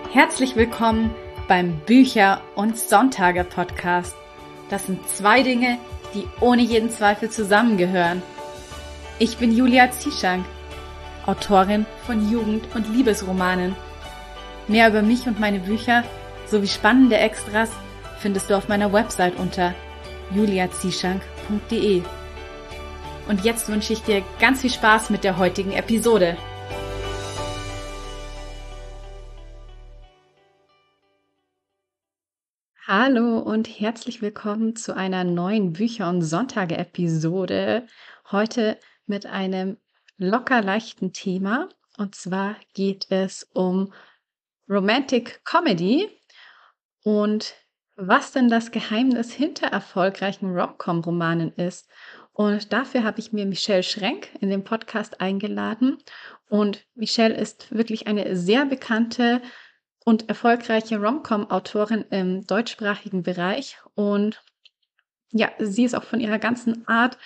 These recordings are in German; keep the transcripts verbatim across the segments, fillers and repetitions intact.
Herzlich willkommen beim Bücher- und Sonntage-Podcast. Das sind zwei Dinge, die ohne jeden Zweifel zusammengehören. Ich bin Julia Zieschank, Autorin von Jugend- und Liebesromanen. Mehr über mich und meine Bücher sowie spannende Extras findest du auf meiner Website unter julia zieschank punkt de. Und jetzt wünsche ich dir ganz viel Spaß mit der heutigen Episode. Hallo und herzlich willkommen zu einer neuen Bücher- und Sonntage-Episode. Heute mit einem locker leichten Thema. Und zwar geht es um Romantic Comedy und was denn das Geheimnis hinter erfolgreichen Rom-Com-Romanen ist. Und dafür habe ich mir Michelle Schrenk in den Podcast eingeladen. Und Michelle ist wirklich eine sehr bekannte und erfolgreiche Rom-Com-Autorin im deutschsprachigen Bereich. Und ja, sie ist auch von ihrer ganzen Art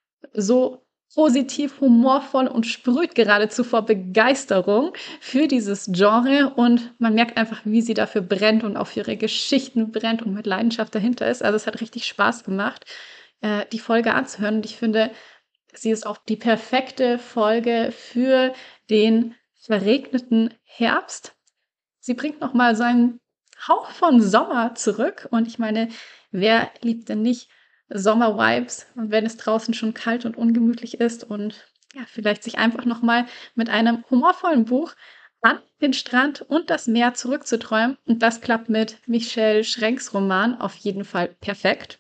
so positiv, humorvoll und sprüht geradezu vor Begeisterung für dieses Genre. Und man merkt einfach, wie sie dafür brennt und auf ihre Geschichten brennt und mit Leidenschaft dahinter ist. Also es hat richtig Spaß gemacht, äh, die Folge anzuhören. Und ich finde, sie ist auch die perfekte Folge für den verregneten Herbst. Sie bringt noch mal so einen Hauch von Sommer zurück. Und ich meine, wer liebt denn nicht Sommer-Vibes, wenn es draußen schon kalt und ungemütlich ist und ja, vielleicht sich einfach noch mal mit einem humorvollen Buch an den Strand und das Meer zurückzuträumen. Und das klappt mit Michelle Schrenks Roman auf jeden Fall perfekt.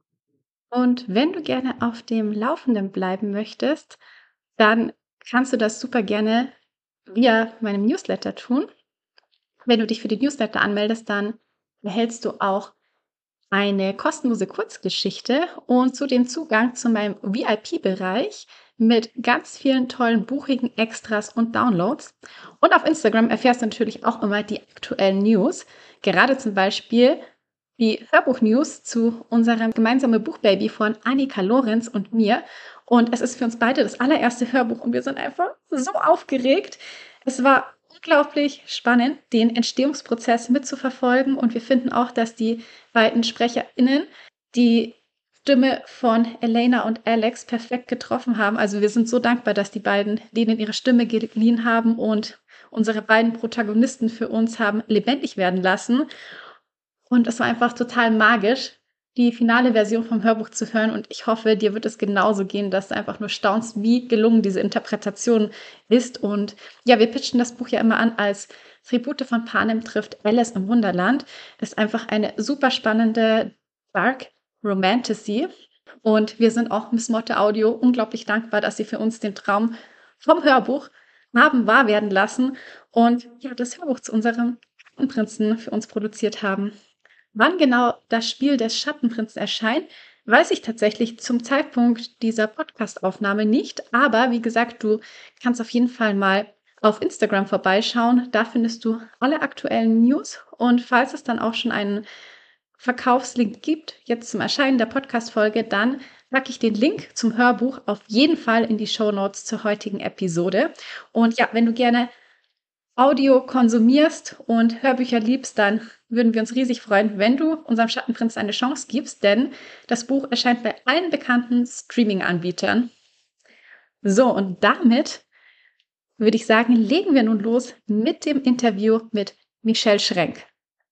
Und wenn du gerne auf dem Laufenden bleiben möchtest, dann kannst du das super gerne via meinem Newsletter tun. Wenn du dich für die Newsletter anmeldest, dann erhältst du auch eine kostenlose Kurzgeschichte und zudem Zugang zu meinem V I P-Bereich mit ganz vielen tollen buchigen Extras und Downloads. Und auf Instagram erfährst du natürlich auch immer die aktuellen News. Gerade zum Beispiel die Hörbuch-News zu unserem gemeinsamen Buchbaby von Annika Lorenz und mir. Und es ist für uns beide das allererste Hörbuch und wir sind einfach so aufgeregt. Es war unglaublich spannend, den Entstehungsprozess mitzuverfolgen. Und wir finden auch, dass die beiden SprecherInnen die Stimme von Elena und Alex perfekt getroffen haben. Also wir sind so dankbar, dass die beiden denen ihre Stimme geliehen haben und unsere beiden Protagonisten für uns haben lebendig werden lassen. Und es war einfach total magisch, die finale Version vom Hörbuch zu hören. Und ich hoffe, dir wird es genauso gehen, dass du einfach nur staunst, wie gelungen diese Interpretation ist. Und ja, wir pitchen das Buch ja immer an als Tribute von Panem trifft Alice im Wunderland. Ist einfach eine super spannende Dark Romantasy. Und wir sind auch Miss Motte Audio unglaublich dankbar, dass sie für uns den Traum vom Hörbuch haben wahr werden lassen und ja, das Hörbuch zu unserem Prinzen für uns produziert haben. Wann genau das Spiel des Schattenprinzen erscheint, weiß ich tatsächlich zum Zeitpunkt dieser Podcast-Aufnahme nicht. Aber wie gesagt, du kannst auf jeden Fall mal auf Instagram vorbeischauen. Da findest du alle aktuellen News. Und falls es dann auch schon einen Verkaufslink gibt, jetzt zum Erscheinen der Podcast-Folge, dann packe ich den Link zum Hörbuch auf jeden Fall in die Shownotes zur heutigen Episode. Und ja, wenn du gerne Audio konsumierst und Hörbücher liebst, dann würden wir uns riesig freuen, wenn du unserem Schattenprinz eine Chance gibst, denn das Buch erscheint bei allen bekannten Streaming-Anbietern. So, und damit würde ich sagen, legen wir nun los mit dem Interview mit Michelle Schrenk.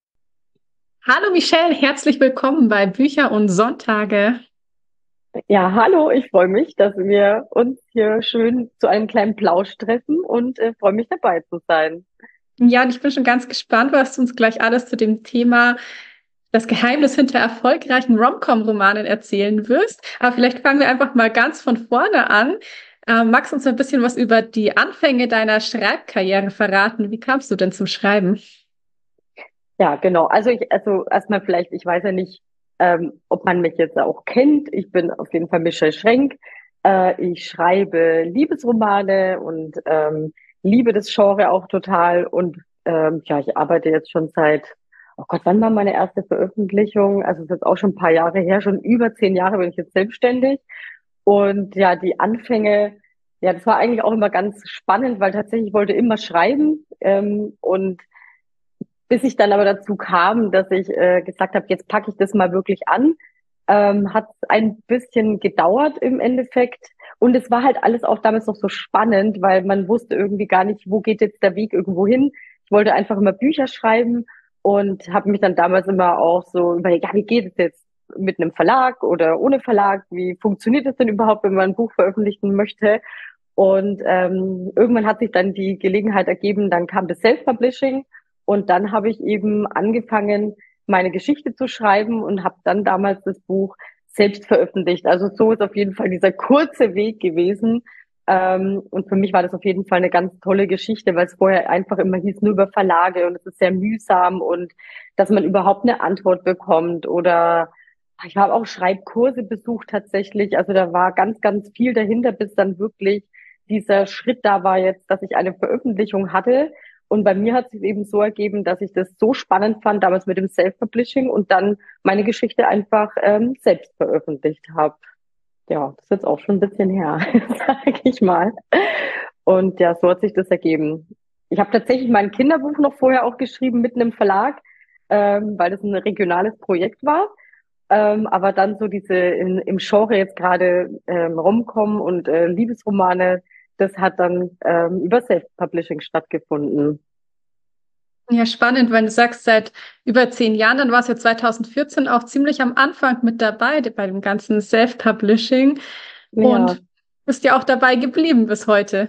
Hallo Michelle, herzlich willkommen bei Bücher und Sonntage. Ja, hallo, ich freue mich, dass wir uns hier schön zu einem kleinen Plausch treffen und äh, freue mich dabei zu sein. Ja, und ich bin schon ganz gespannt, was du uns gleich alles zu dem Thema das Geheimnis hinter erfolgreichen Rom-Com-Romanen erzählen wirst. Aber vielleicht fangen wir einfach mal ganz von vorne an. Ähm, magst du uns ein bisschen was über die Anfänge deiner Schreibkarriere verraten? Wie kamst du denn zum Schreiben? Ja, genau. Also ich, also erstmal vielleicht, ich weiß ja nicht, ähm, ob man mich jetzt auch kennt. Ich bin auf jeden Fall Michelle Schrenk. Äh, ich schreibe Liebesromane und ähm, liebe das Genre auch total. Und ähm, ja, ich arbeite jetzt schon seit, oh Gott, wann war meine erste Veröffentlichung? Also es ist jetzt auch schon ein paar Jahre her, schon über zehn Jahre bin ich jetzt selbstständig. Und ja, die Anfänge, ja, das war eigentlich auch immer ganz spannend, weil tatsächlich ich wollte immer schreiben ähm, und bis ich dann aber dazu kam, dass ich äh, gesagt habe, jetzt packe ich das mal wirklich an, ähm, hat ein bisschen gedauert im Endeffekt. Und es war halt alles auch damals noch so spannend, weil man wusste irgendwie gar nicht, wo geht jetzt der Weg irgendwo hin. Ich wollte einfach immer Bücher schreiben und habe mich dann damals immer auch so überlegt, ja, wie geht es jetzt mit einem Verlag oder ohne Verlag? Wie funktioniert es denn überhaupt, wenn man ein Buch veröffentlichen möchte? Und ähm, irgendwann hat sich dann die Gelegenheit ergeben, dann kam das Self-Publishing und dann habe ich eben angefangen, meine Geschichte zu schreiben und habe dann damals das Buch selbst veröffentlicht. Also so ist auf jeden Fall dieser kurze Weg gewesen. Ähm, und für mich war das auf jeden Fall eine ganz tolle Geschichte, weil es vorher einfach immer hieß, nur über Verlage und es ist sehr mühsam und dass man überhaupt eine Antwort bekommt oder ich habe auch Schreibkurse besucht tatsächlich. Also da war ganz, ganz viel dahinter, bis dann wirklich dieser Schritt da war jetzt, dass ich eine Veröffentlichung hatte. Und bei mir hat sich eben so ergeben, dass ich das so spannend fand, damals mit dem Self-Publishing und dann meine Geschichte einfach ähm, selbst veröffentlicht habe. Ja, das ist jetzt auch schon ein bisschen her, sage ich mal. Und ja, so hat sich das ergeben. Ich habe tatsächlich mein Kinderbuch noch vorher auch geschrieben mit einem Verlag, ähm, weil das ein regionales Projekt war. Ähm, aber dann so diese in, im Genre jetzt gerade ähm, Rom-Com und äh, Liebesromane, das hat dann ähm, über Self-Publishing stattgefunden. Ja, spannend, wenn du sagst, seit über zehn Jahren, dann warst du ja zwanzig vierzehn auch ziemlich am Anfang mit dabei bei dem ganzen Self-Publishing Ja, und bist ja auch dabei geblieben bis heute.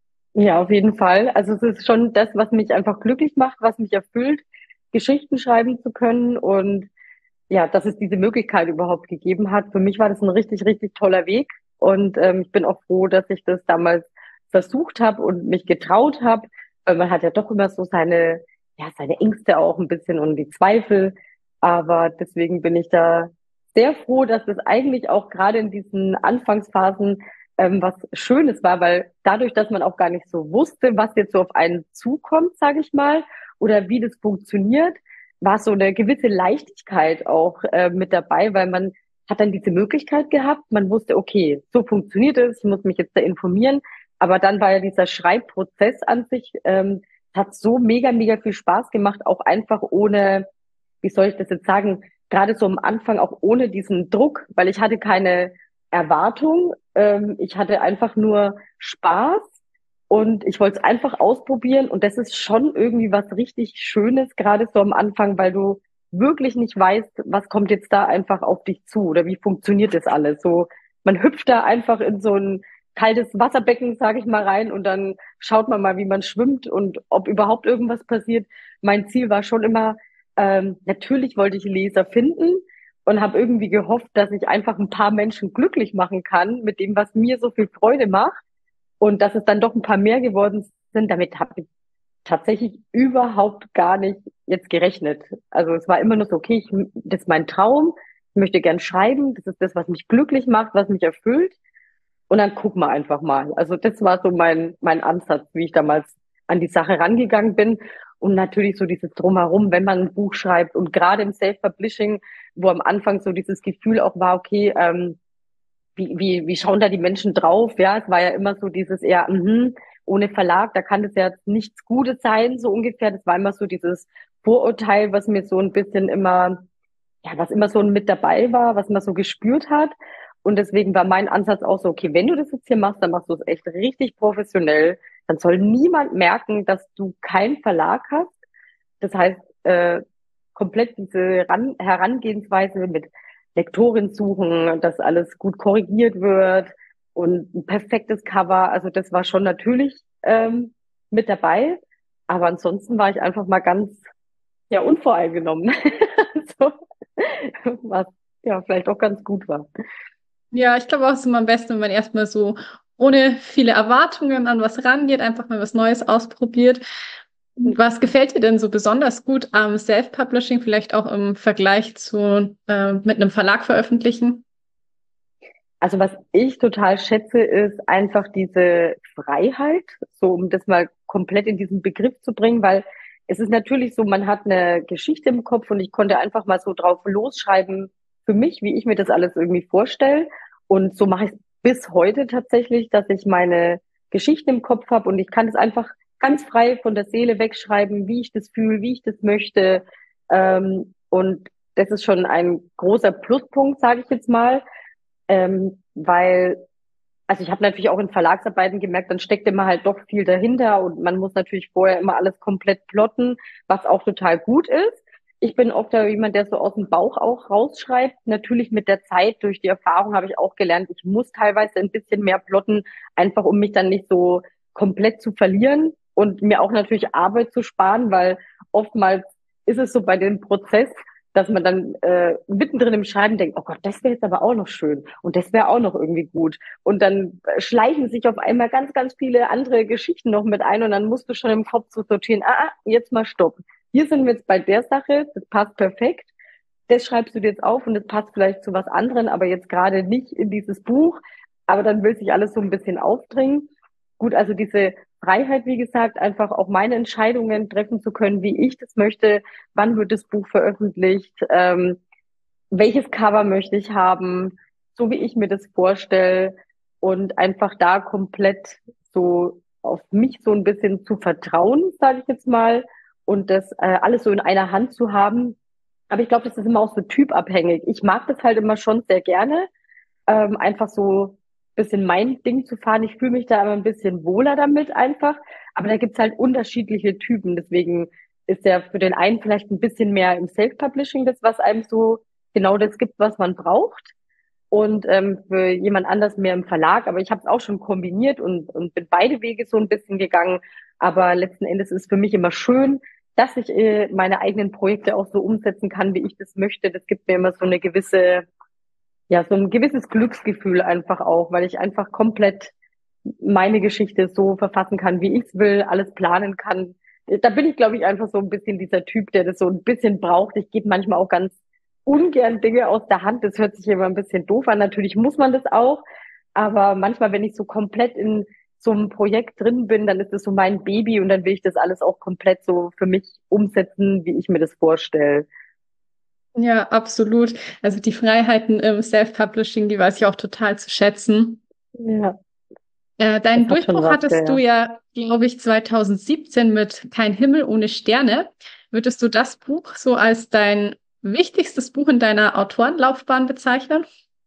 ja, auf jeden Fall. Also es ist schon das, was mich einfach glücklich macht, was mich erfüllt, Geschichten schreiben zu können und ja, dass es diese Möglichkeit überhaupt gegeben hat. Für mich war das ein richtig, richtig toller Weg und ähm, ich bin auch froh, dass ich das damals versucht habe und mich getraut habe, weil man hat ja doch immer so seine, ja, seine Ängste auch ein bisschen und die Zweifel. Aber deswegen bin ich da sehr froh, dass es eigentlich auch gerade in diesen Anfangsphasen ähm, was Schönes war, weil dadurch, dass man auch gar nicht so wusste, was jetzt so auf einen zukommt, sage ich mal, oder wie das funktioniert, war so eine gewisse Leichtigkeit auch äh, mit dabei, weil man hat dann diese Möglichkeit gehabt, man wusste, okay, so funktioniert es, ich muss mich jetzt da informieren, aber dann war ja dieser Schreibprozess an sich, ähm, hat so mega, mega viel Spaß gemacht, auch einfach ohne, wie soll ich das jetzt sagen, gerade so am Anfang auch ohne diesen Druck, weil ich hatte keine Erwartung, ähm, ich hatte einfach nur Spaß und ich wollte es einfach ausprobieren und das ist schon irgendwie was richtig Schönes, gerade so am Anfang, weil du wirklich nicht weißt, was kommt jetzt da einfach auf dich zu oder wie funktioniert das alles. So, man hüpft da einfach in so ein kaltes Wasserbecken, sage ich mal, rein und dann schaut man mal, wie man schwimmt und ob überhaupt irgendwas passiert. Mein Ziel war schon immer, ähm, natürlich wollte ich Leser finden und habe irgendwie gehofft, dass ich einfach ein paar Menschen glücklich machen kann mit dem, was mir so viel Freude macht. Und dass es dann doch ein paar mehr geworden sind, damit habe ich tatsächlich überhaupt gar nicht jetzt gerechnet. Also es war immer nur so, okay, ich, das ist mein Traum, ich möchte gern schreiben, das ist das, was mich glücklich macht, was mich erfüllt. Und dann gucken wir einfach mal. Also das war so mein, mein Ansatz, wie ich damals an die Sache rangegangen bin. Und natürlich so dieses Drumherum, wenn man ein Buch schreibt und gerade im Self-Publishing, wo am Anfang so dieses Gefühl auch war, okay, ähm, wie, wie, wie schauen da die Menschen drauf? Ja, es war ja immer so dieses eher, mhm, ohne Verlag, da kann das ja nichts Gutes sein, so ungefähr. Das war immer so dieses Vorurteil, was mir so ein bisschen immer, ja, was immer so mit dabei war, was man so gespürt hat. Und deswegen war mein Ansatz auch so, okay, wenn du das jetzt hier machst, dann machst du es echt richtig professionell. Dann soll niemand merken, dass du keinen Verlag hast. Das heißt, äh, komplett diese Ran Herangehensweise mit Lektorin suchen, dass alles gut korrigiert wird und ein perfektes Cover. Also das war schon natürlich ähm, mit dabei. Aber ansonsten war ich einfach mal ganz, ja, unvoreingenommen. So, was ja vielleicht auch ganz gut war. Ja, ich glaube auch, es ist immer am besten, wenn man erstmal so ohne viele Erwartungen an was rangeht, einfach mal was Neues ausprobiert. Was gefällt dir denn so besonders gut am Self-Publishing, vielleicht auch im Vergleich zu äh, mit einem Verlag veröffentlichen? Also was ich total schätze, ist einfach diese Freiheit, so um das mal komplett in diesen Begriff zu bringen, weil es ist natürlich so, man hat eine Geschichte im Kopf und ich konnte einfach mal so drauf losschreiben für mich, wie ich mir das alles irgendwie vorstelle. Und so mache ich es bis heute tatsächlich, dass ich meine Geschichte im Kopf habe und ich kann es einfach ganz frei von der Seele wegschreiben, wie ich das fühle, wie ich das möchte. Ähm, und das ist schon ein großer Pluspunkt, sage ich jetzt mal, ähm, weil also ich habe natürlich auch in Verlagsarbeiten gemerkt, dann steckt immer halt doch viel dahinter und man muss natürlich vorher immer alles komplett plotten, was auch total gut ist. Ich bin oft da jemand, der so aus dem Bauch auch rausschreibt. Natürlich mit der Zeit, durch die Erfahrung habe ich auch gelernt, ich muss teilweise ein bisschen mehr plotten, einfach um mich dann nicht so komplett zu verlieren und mir auch natürlich Arbeit zu sparen, weil oftmals ist es so bei dem Prozess, dass man dann äh, mittendrin im Schreiben denkt, oh Gott, das wäre jetzt aber auch noch schön und das wäre auch noch irgendwie gut. Und dann schleichen sich auf einmal ganz, ganz viele andere Geschichten noch mit ein und dann musst du schon im Kopf so sortieren, ah, ah, jetzt mal stopp. Hier sind wir jetzt bei der Sache, das passt perfekt. Das schreibst du dir jetzt auf und das passt vielleicht zu was anderem, aber jetzt gerade nicht in dieses Buch. Aber dann will sich alles so ein bisschen aufdringen. Gut, also diese Freiheit, wie gesagt, einfach auch meine Entscheidungen treffen zu können, wie ich das möchte, wann wird das Buch veröffentlicht, ähm, welches Cover möchte ich haben, so wie ich mir das vorstelle und einfach da komplett so auf mich so ein bisschen zu vertrauen, sage ich jetzt mal, und das äh, alles so in einer Hand zu haben. Aber ich glaube, das ist immer auch so typabhängig. Ich mag das halt immer schon sehr gerne, ähm, einfach so ein bisschen mein Ding zu fahren. Ich fühle mich da immer ein bisschen wohler damit einfach. Aber da gibt's halt unterschiedliche Typen. Deswegen ist ja für den einen vielleicht ein bisschen mehr im Self-Publishing das, was einem so genau das gibt, was man braucht. Und ähm, für jemand anders mehr im Verlag. Aber ich habe es auch schon kombiniert und, und bin beide Wege so ein bisschen gegangen. Aber letzten Endes ist für mich immer schön, dass ich äh, meine eigenen Projekte auch so umsetzen kann, wie ich das möchte. Das gibt mir immer so eine gewisse, ja, so ein gewisses Glücksgefühl einfach auch, weil ich einfach komplett meine Geschichte so verfassen kann, wie ich es will, alles planen kann. Da bin ich, glaube ich, einfach so ein bisschen dieser Typ, der das so ein bisschen braucht. Ich gebe manchmal auch ganz ungern Dinge aus der Hand. Das hört sich immer ein bisschen doof an. Natürlich muss man das auch. Aber manchmal, wenn ich so komplett in so einem Projekt drin bin, dann ist es so mein Baby und dann will ich das alles auch komplett so für mich umsetzen, wie ich mir das vorstelle. Ja, absolut. Also die Freiheiten im Self-Publishing, die weiß ich auch total zu schätzen. Ja, Äh, das deinen hat schon Durchbruch was, hattest du ja. ja, glaube ich, zwanzig siebzehn mit Kein Himmel ohne Sterne. Würdest du das Buch so als dein wichtigstes Buch in deiner Autorenlaufbahn bezeichnen?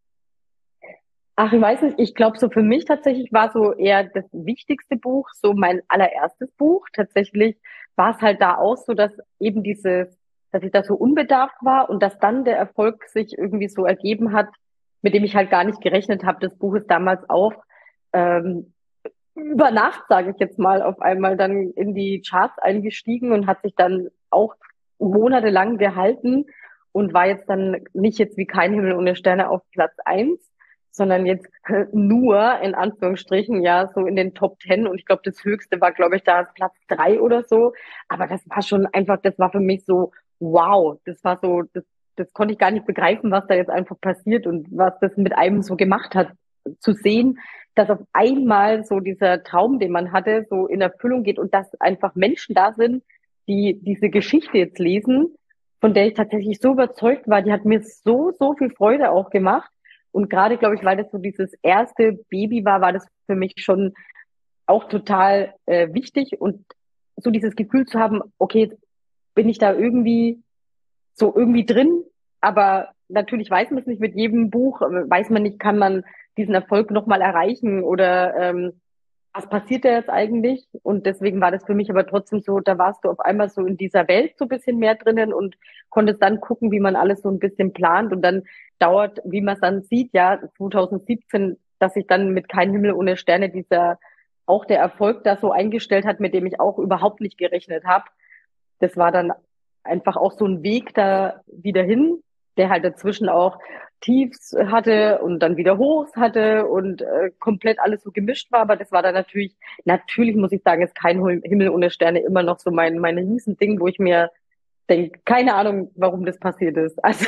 Ach, ich weiß nicht, ich glaube, so für mich tatsächlich war so eher das wichtigste Buch, so mein allererstes Buch. Tatsächlich war es halt da auch so, dass eben dieses, dass ich da so unbedarft war und dass dann der Erfolg sich irgendwie so ergeben hat, mit dem ich halt gar nicht gerechnet habe. Das Buch ist damals auch ähm, über Nacht, sage ich jetzt mal, auf einmal dann in die Charts eingestiegen und hat sich dann auch monatelang gehalten und war jetzt dann nicht jetzt wie Kein Himmel ohne Sterne auf Platz eins, sondern jetzt nur in Anführungsstrichen ja so in den Top Ten und ich glaube, das höchste war, glaube ich, da Platz drei oder so. Aber das war schon einfach, das war für mich so, wow, das war so, das, das konnte ich gar nicht begreifen, was da jetzt einfach passiert und was das mit einem so gemacht hat, zu sehen, dass auf einmal so dieser Traum, den man hatte, so in Erfüllung geht und dass einfach Menschen da sind, die diese Geschichte jetzt lesen, von der ich tatsächlich so überzeugt war, die hat mir so, so viel Freude auch gemacht. Und gerade, glaube ich, weil das so dieses erste Baby war, war das für mich schon auch total äh, wichtig und so dieses Gefühl zu haben, okay, jetzt bin ich da irgendwie so irgendwie drin, aber natürlich weiß man es nicht mit jedem Buch, äh, weiß man nicht, kann man diesen Erfolg nochmal erreichen oder ähm, was passiert da jetzt eigentlich? Und deswegen war das für mich aber trotzdem so, da warst du auf einmal so in dieser Welt so ein bisschen mehr drinnen und konntest dann gucken, wie man alles so ein bisschen plant und dann dauert, wie man es dann sieht, ja, zwanzig siebzehn, dass sich dann mit Kein Himmel ohne Sterne dieser, auch der Erfolg da so eingestellt hat, mit dem ich auch überhaupt nicht gerechnet habe. Das war dann einfach auch so ein Weg da wieder hin, der halt dazwischen auch Tiefs hatte und dann wieder Hochs hatte und äh, komplett alles so gemischt war. Aber das war dann natürlich, natürlich muss ich sagen, ist kein Himmel ohne Sterne immer noch so mein, mein Riesending, wo ich mir denke, keine Ahnung, warum das passiert ist. Also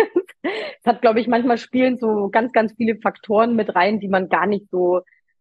es hat, glaube ich, manchmal spielen so ganz, ganz viele Faktoren mit rein, die man gar nicht so,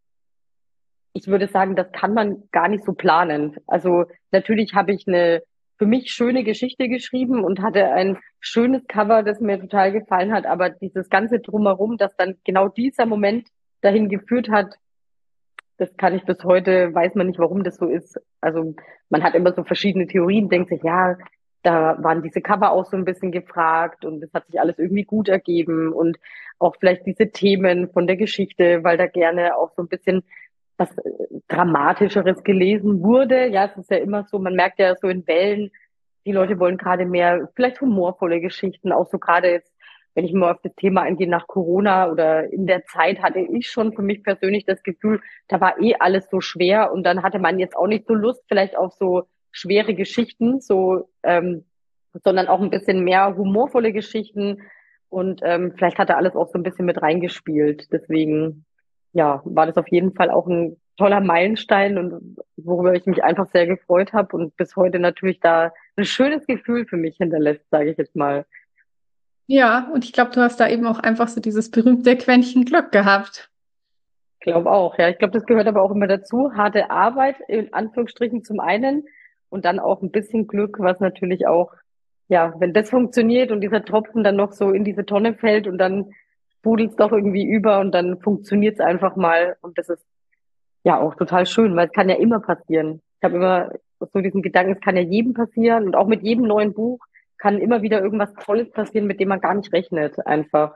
ich würde sagen, das kann man gar nicht so planen. Also natürlich habe ich eine für mich schöne Geschichte geschrieben und hatte ein schönes Cover, das mir total gefallen hat, aber dieses ganze Drumherum, dass dann genau dieser Moment dahin geführt hat, Das kann ich bis heute, weiß man nicht, warum das so ist. Also man hat immer so verschiedene Theorien, denkt sich, ja, da waren diese Cover auch so ein bisschen gefragt und es hat sich alles irgendwie gut ergeben und auch vielleicht diese Themen von der Geschichte, weil da gerne auch so ein bisschen was äh, Dramatischeres gelesen wurde. Ja, es ist ja immer so, man merkt ja so in Wellen, die Leute wollen gerade mehr, vielleicht humorvolle Geschichten, auch so gerade jetzt, wenn ich mal auf das Thema eingehe nach Corona oder in der Zeit hatte ich schon für mich persönlich das Gefühl, da war eh alles so schwer und dann hatte man jetzt auch nicht so Lust vielleicht auf so schwere Geschichten, so, ähm, sondern auch ein bisschen mehr humorvolle Geschichten und ähm, vielleicht hat da alles auch so ein bisschen mit reingespielt. Deswegen, ja, war das auf jeden Fall auch ein toller Meilenstein und worüber ich mich einfach sehr gefreut habe und bis heute natürlich da ein schönes Gefühl für mich hinterlässt, sage ich jetzt mal. Ja, und ich glaube, du hast da eben auch einfach so dieses berühmte Quäntchen Glück gehabt. Glaube auch, ja. Ich glaube, das gehört aber auch immer dazu. Harte Arbeit, in Anführungsstrichen zum einen und dann auch ein bisschen Glück, was natürlich auch, ja, wenn das funktioniert und dieser Tropfen dann noch so in diese Tonne fällt und dann sprudelt es doch irgendwie über und dann funktioniert es einfach mal. Und das ist ja auch total schön, weil es kann ja immer passieren. Ich habe immer so diesen Gedanken, es kann ja jedem passieren und auch mit jedem neuen Buch kann immer wieder irgendwas Tolles passieren, mit dem man gar nicht rechnet, einfach.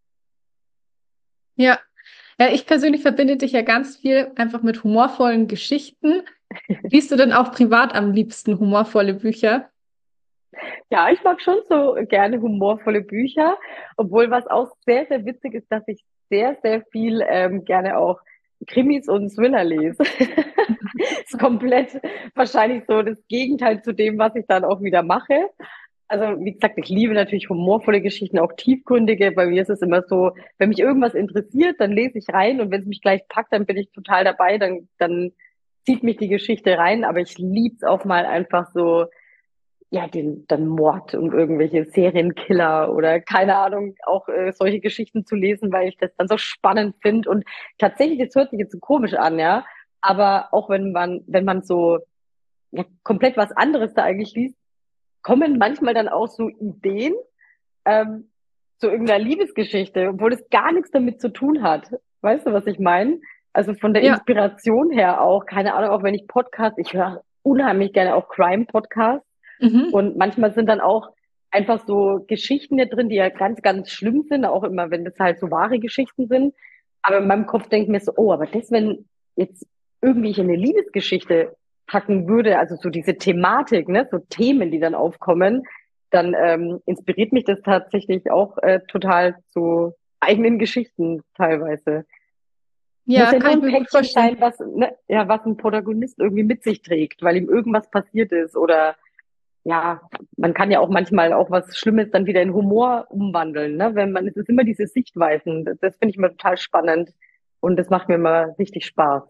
Ja. Ja, ich persönlich verbinde dich ja ganz viel einfach mit humorvollen Geschichten. Liest du denn auch privat am liebsten humorvolle Bücher? Ja, ich mag schon so gerne humorvolle Bücher, obwohl was auch sehr, sehr witzig ist, dass ich sehr, sehr viel ähm, gerne auch Krimis und Thriller lese. Ist komplett wahrscheinlich so das Gegenteil zu dem, was ich dann auch wieder mache. Also, wie gesagt, ich liebe natürlich humorvolle Geschichten, auch tiefgründige. Bei mir ist es immer so, wenn mich irgendwas interessiert, dann lese ich rein und wenn es mich gleich packt, dann bin ich total dabei, dann, dann zieht mich die Geschichte rein. Aber ich liebe es auch mal einfach so ja, den, dann Mord und irgendwelche Serienkiller oder keine Ahnung, auch äh, solche Geschichten zu lesen, weil ich das dann so spannend finde. Und tatsächlich, das hört sich jetzt so komisch an, ja, aber auch wenn man, wenn man so ja, komplett was anderes da eigentlich liest, kommen manchmal dann auch so Ideen ähm, zu irgendeiner Liebesgeschichte, obwohl es gar nichts damit zu tun hat. Weißt du, was ich meine? Also von der Ja. Inspiration her auch, keine Ahnung, auch wenn ich Podcasts, ich höre unheimlich gerne auch Crime-Podcasts Mhm. und manchmal sind dann auch einfach so Geschichten hier drin, die ja ganz, ganz schlimm sind, auch immer, wenn das halt so wahre Geschichten sind. Aber in meinem Kopf denke ich mir so, oh, aber das, wenn jetzt irgendwie ich eine Liebesgeschichte packen würde, also so diese Thematik, ne, so Themen, die dann aufkommen, dann ähm, inspiriert mich das tatsächlich auch äh, total zu eigenen Geschichten teilweise. Muss Ja, ja kann nur ich ein mir gut Päckchen vorstellen. sein, was, ne, ja, was ein Protagonist irgendwie mit sich trägt, weil ihm irgendwas passiert ist oder ja, man kann ja auch manchmal auch was Schlimmes dann wieder in Humor umwandeln, ne? Wenn man, es ist immer diese Sichtweisen. Das, das finde ich immer total spannend und das macht mir immer richtig Spaß.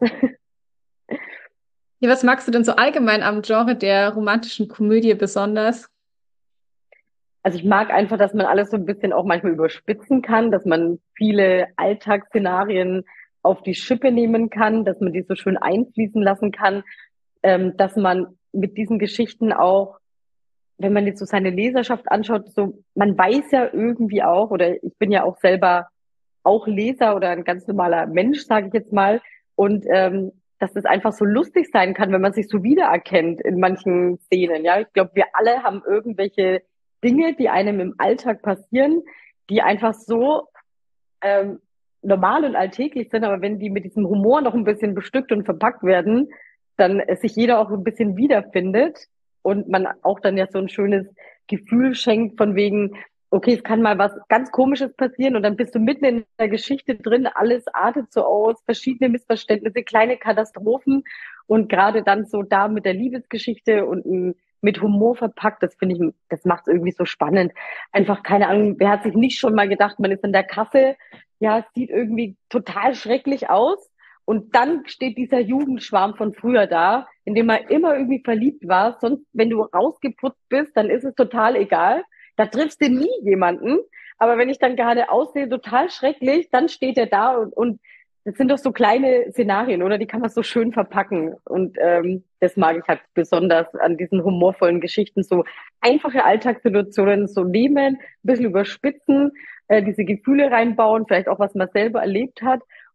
Ja, was magst du denn so allgemein am Genre der romantischen Komödie besonders? Also ich mag einfach, dass man alles so ein bisschen auch manchmal überspitzen kann, dass man viele Alltagsszenarien auf die Schippe nehmen kann, dass man die so schön einfließen lassen kann, ähm, dass man mit diesen Geschichten auch, wenn man jetzt so seine Leserschaft anschaut, so man weiß ja irgendwie auch, oder ich bin ja auch selber auch Leser oder ein ganz normaler Mensch, sage ich jetzt mal, und ähm, dass das einfach so lustig sein kann, wenn man sich so wiedererkennt in manchen Szenen. Ja, ich glaube, wir alle haben irgendwelche Dinge, die einem im Alltag passieren, die einfach so ähm, normal und alltäglich sind, aber wenn die mit diesem Humor noch ein bisschen bestückt und verpackt werden, dann äh, sich jeder auch ein bisschen wiederfindet und man auch dann ja so ein schönes Gefühl schenkt von wegen, okay, es kann mal was ganz Komisches passieren und dann bist du mitten in der Geschichte drin, alles artet so aus, verschiedene Missverständnisse, kleine Katastrophen und gerade dann so da mit der Liebesgeschichte und m, mit Humor verpackt, das finde ich, das macht es irgendwie so spannend. Einfach keine Ahnung, wer hat sich nicht schon mal gedacht, man ist in der Kasse, ja, es sieht irgendwie total schrecklich aus und dann steht dieser Jugendschwarm von früher da, in dem man immer irgendwie verliebt war. Sonst, wenn du rausgeputzt bist, dann ist es total egal. Da triffst du nie jemanden. Aber wenn ich dann gerade aussehe, total schrecklich, dann steht er da und, und das sind doch so kleine Szenarien, oder? Die kann man so schön verpacken. Und ähm, das mag ich halt besonders an diesen humorvollen Geschichten. So einfache Alltagssituationen so nehmen, ein bisschen überspitzen, äh, diese Gefühle reinbauen, vielleicht auch was man selber erlebt hat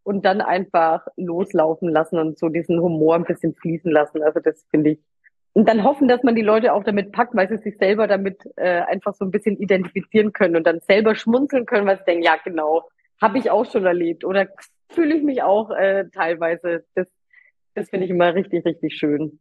und dann einfach loslaufen lassen und so diesen Humor ein bisschen fließen lassen. Also das finde ich. Und dann hoffen, dass man die Leute auch damit packt, weil sie sich selber damit äh, einfach so ein bisschen identifizieren können und dann selber schmunzeln können, weil sie denken, ja genau, habe ich auch schon erlebt oder fühle ich mich auch äh, teilweise. Das, das finde ich immer richtig, richtig schön.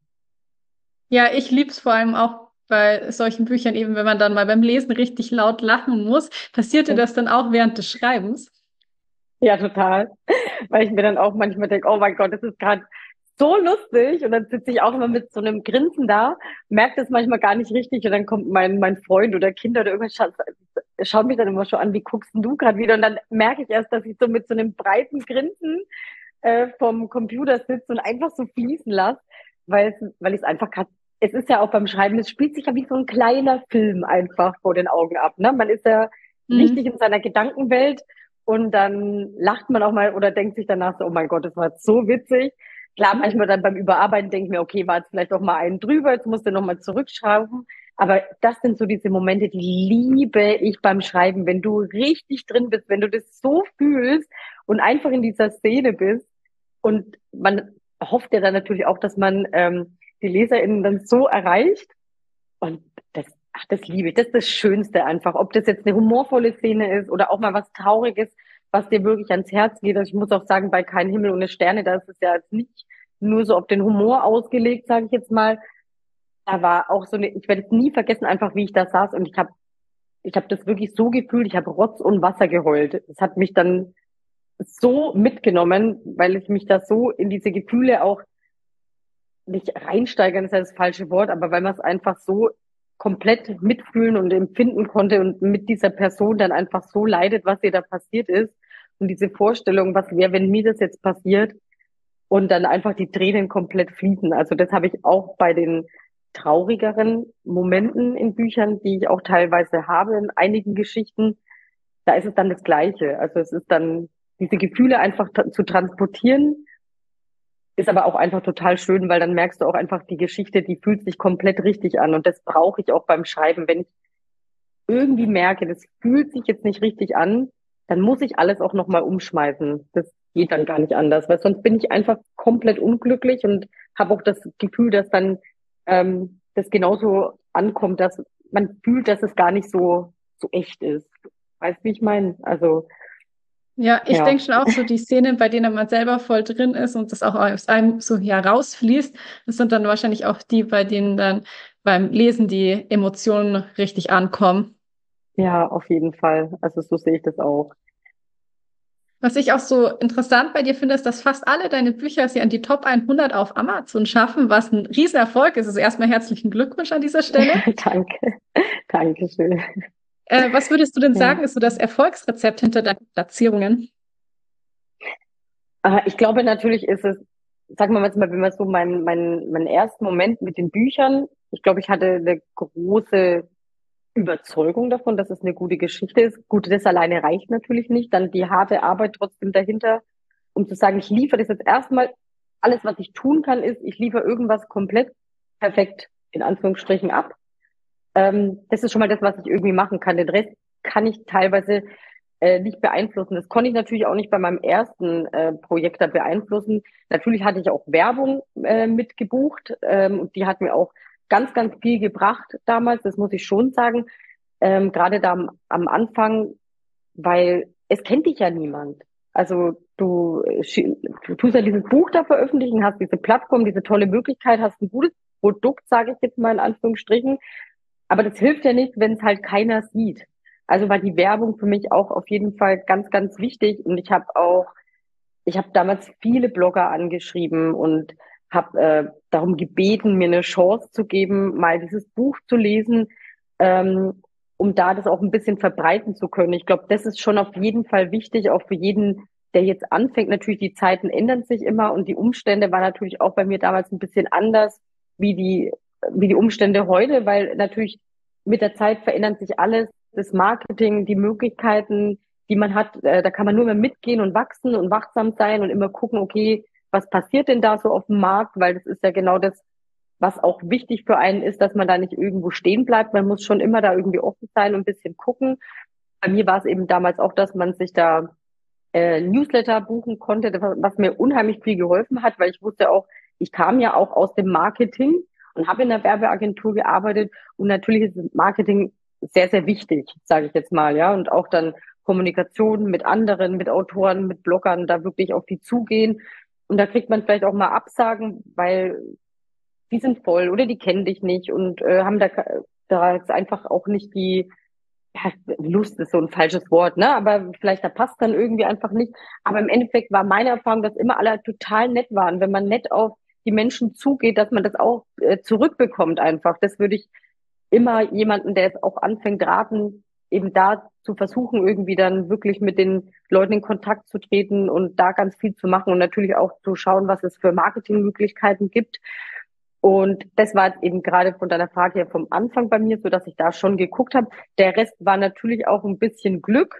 Ja, ich lieb's vor allem auch bei solchen Büchern eben, wenn man dann mal beim Lesen richtig laut lachen muss. Passiert dir das dann auch während des Schreibens? Ja, total. Weil ich mir dann auch manchmal denke, oh mein Gott, das ist gerade so lustig. Und dann sitze ich auch immer mit so einem Grinsen da, merke das manchmal gar nicht richtig. Und dann kommt mein, mein Freund oder Kinder oder irgendwas, schaut, schaut mich dann immer schon an, wie guckst denn du gerade wieder? Und dann merke ich erst, dass ich so mit so einem breiten Grinsen äh, vom Computer sitze und einfach so fließen lasse, weil es, weil ich es einfach gerade, es ist ja auch beim Schreiben, es spielt sich ja wie so ein kleiner Film einfach vor den Augen ab. Ne? Man ist ja richtig Mhm. in seiner Gedankenwelt und dann lacht man auch mal oder denkt sich danach so, oh mein Gott, das war jetzt so witzig. Klar, manchmal dann beim Überarbeiten denke ich mir, okay, war jetzt vielleicht auch mal einen drüber, jetzt musst du nochmal zurückschrauben. Aber das sind so diese Momente, die liebe ich beim Schreiben, wenn du richtig drin bist, wenn du das so fühlst und einfach in dieser Szene bist. Und man hofft ja dann natürlich auch, dass man ähm, die LeserInnen dann so erreicht. Und das, ach, das liebe ich. Das ist das Schönste einfach. Ob das jetzt eine humorvolle Szene ist oder auch mal was Trauriges, was dir wirklich ans Herz geht. Also ich muss auch sagen, bei Kein Himmel ohne Sterne, da ist es ja jetzt nicht nur so auf den Humor ausgelegt, sage ich jetzt mal. Da war auch so eine, ich werde es nie vergessen, einfach wie ich da saß und ich habe ich hab das wirklich so gefühlt, ich habe Rotz und Wasser geheult. Das hat mich dann so mitgenommen, weil ich mich da so in diese Gefühle auch nicht reinsteigern, ist ja das falsche Wort, aber weil man es einfach so komplett mitfühlen und empfinden konnte und mit dieser Person dann einfach so leidet, was ihr da passiert ist. Und diese Vorstellung, was wäre, wenn mir das jetzt passiert und dann einfach die Tränen komplett fließen. Also das habe ich auch bei den traurigeren Momenten in Büchern, die ich auch teilweise habe in einigen Geschichten. Da ist es dann das Gleiche. Also es ist dann diese Gefühle einfach tra- zu transportieren, ist aber auch einfach total schön, weil dann merkst du auch einfach die Geschichte, die fühlt sich komplett richtig an. Und das brauche ich auch beim Schreiben. Wenn ich irgendwie merke, das fühlt sich jetzt nicht richtig an, dann muss ich alles auch nochmal umschmeißen. Das geht dann gar nicht anders, weil sonst bin ich einfach komplett unglücklich und habe auch das Gefühl, dass dann ähm, das genauso ankommt, dass man fühlt, dass es gar nicht so, so echt ist. Weißt du, wie ich meine? Also, Ja, ich ja. denke schon auch so die Szenen, bei denen man selber voll drin ist und das auch aus einem so herausfließt, das sind dann wahrscheinlich auch die, bei denen dann beim Lesen die Emotionen richtig ankommen. Ja, auf jeden Fall. Also so sehe ich das auch. Was ich auch so interessant bei dir finde, ist, dass fast alle deine Bücher sie an die Top hundert auf Amazon schaffen, was ein Riesenerfolg ist. Also erstmal herzlichen Glückwunsch an dieser Stelle. Danke. Dankeschön. Äh, was würdest du denn Ja. sagen, ist so das Erfolgsrezept hinter deinen Platzierungen? Äh, Ich glaube, natürlich ist es, sagen wir mal, jetzt mal, wenn man so meinen meinen meinen ersten Moment mit den Büchern, ich glaube, ich hatte eine große Überzeugung davon, dass es eine gute Geschichte ist. Gut, das alleine reicht natürlich nicht. Dann die harte Arbeit trotzdem dahinter, um zu sagen, ich liefere das jetzt erstmal. Alles, was ich tun kann, ist, ich liefere irgendwas komplett perfekt in Anführungsstrichen ab. Ähm, das ist schon mal das, was ich irgendwie machen kann. Den Rest kann ich teilweise äh, nicht beeinflussen. Das konnte ich natürlich auch nicht bei meinem ersten äh, Projekt da beeinflussen. Natürlich hatte ich auch Werbung äh, mitgebucht ähm, und die hat mir auch ganz, ganz viel gebracht damals, das muss ich schon sagen. Ähm, gerade da am, am Anfang, weil es kennt dich ja niemand. Also du, äh, schi- du tust ja dieses Buch da veröffentlichen, hast diese Plattform, diese tolle Möglichkeit, hast ein gutes Produkt, sage ich jetzt mal in Anführungsstrichen. Aber das hilft ja nicht, wenn es halt keiner sieht. Also war die Werbung für mich auch auf jeden Fall ganz, ganz wichtig. Und ich habe auch, ich habe damals viele Blogger angeschrieben und habe äh, darum gebeten, mir eine Chance zu geben, mal dieses Buch zu lesen, ähm, um da das auch ein bisschen verbreiten zu können. Ich glaube, das ist schon auf jeden Fall wichtig, auch für jeden, der jetzt anfängt. Natürlich, die Zeiten ändern sich immer und die Umstände waren natürlich auch bei mir damals ein bisschen anders, wie die, wie die Umstände heute, weil natürlich mit der Zeit verändert sich alles, das Marketing, die Möglichkeiten, die man hat, äh, da kann man nur mehr mitgehen und wachsen und wachsam sein und immer gucken, okay, was passiert denn da so auf dem Markt, weil das ist ja genau das, was auch wichtig für einen ist, dass man da nicht irgendwo stehen bleibt. Man muss schon immer da irgendwie offen sein und ein bisschen gucken. Bei mir war es eben damals auch, dass man sich da äh, Newsletter buchen konnte, was mir unheimlich viel geholfen hat, weil ich wusste auch, ich kam ja auch aus dem Marketing und habe in der Werbeagentur gearbeitet und natürlich ist Marketing sehr, sehr wichtig, sage ich jetzt mal, ja, und auch dann Kommunikation mit anderen, mit Autoren, mit Bloggern, da wirklich auf die zugehen und da kriegt man vielleicht auch mal Absagen, weil die sind voll oder die kennen dich nicht und äh, haben da, da jetzt einfach auch nicht die ja, Lust ist so ein falsches Wort, ne? Aber vielleicht da passt dann irgendwie einfach nicht. Aber im Endeffekt war meine Erfahrung, dass immer alle total nett waren. Wenn man nett auf die Menschen zugeht, dass man das auch äh, zurückbekommt einfach. Das würde ich immer jemanden, der jetzt auch anfängt, raten, eben da zu versuchen, irgendwie dann wirklich mit den Leuten in Kontakt zu treten und da ganz viel zu machen und natürlich auch zu schauen, was es für Marketingmöglichkeiten gibt. Und das war eben gerade von deiner Frage her vom Anfang bei mir, so dass ich da schon geguckt habe. Der Rest war natürlich auch ein bisschen Glück.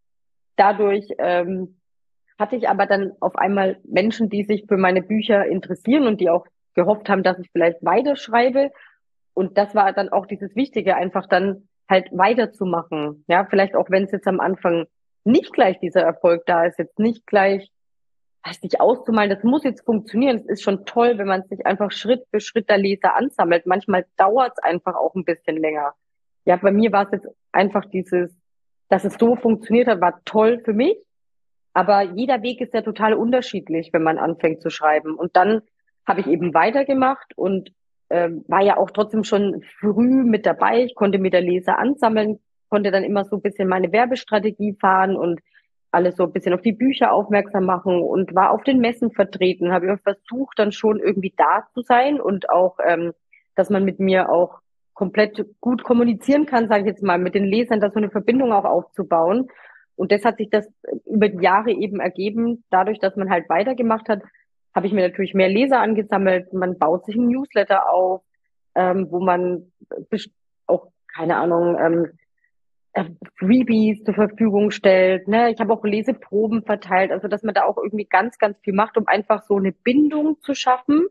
Dadurch ähm, hatte ich aber dann auf einmal Menschen, die sich für meine Bücher interessieren und die auch gehofft haben, dass ich vielleicht weiterschreibe. Und das war dann auch dieses Wichtige, einfach dann halt weiterzumachen. Ja, vielleicht auch wenn es jetzt am Anfang nicht gleich dieser Erfolg da ist, jetzt nicht gleich weiß nicht auszumalen, das muss jetzt funktionieren. Es ist schon toll, wenn man sich einfach Schritt für Schritt der Leser ansammelt. Manchmal dauert es einfach auch ein bisschen länger. Ja, bei mir war es jetzt einfach dieses, dass es so funktioniert hat, war toll für mich. Aber jeder Weg ist ja total unterschiedlich, wenn man anfängt zu schreiben. Und dann habe ich eben weitergemacht und ähm, war ja auch trotzdem schon früh mit dabei. Ich konnte mir der Leser ansammeln, konnte dann immer so ein bisschen meine Werbestrategie fahren und alles so ein bisschen auf die Bücher aufmerksam machen und war auf den Messen vertreten, habe immer versucht, dann schon irgendwie da zu sein und auch, ähm, dass man mit mir auch komplett gut kommunizieren kann, sage ich jetzt mal, mit den Lesern, da so eine Verbindung auch aufzubauen. Und das hat sich das über die Jahre eben ergeben. Dadurch, dass man halt weitergemacht hat, habe ich mir natürlich mehr Leser angesammelt. Man baut sich ein Newsletter auf, ähm, wo man auch, keine Ahnung, ähm, äh, Freebies zur Verfügung stellt. Ne? Ich habe auch Leseproben verteilt, also dass man da auch irgendwie ganz, ganz viel macht, um einfach so eine Bindung zu schaffen.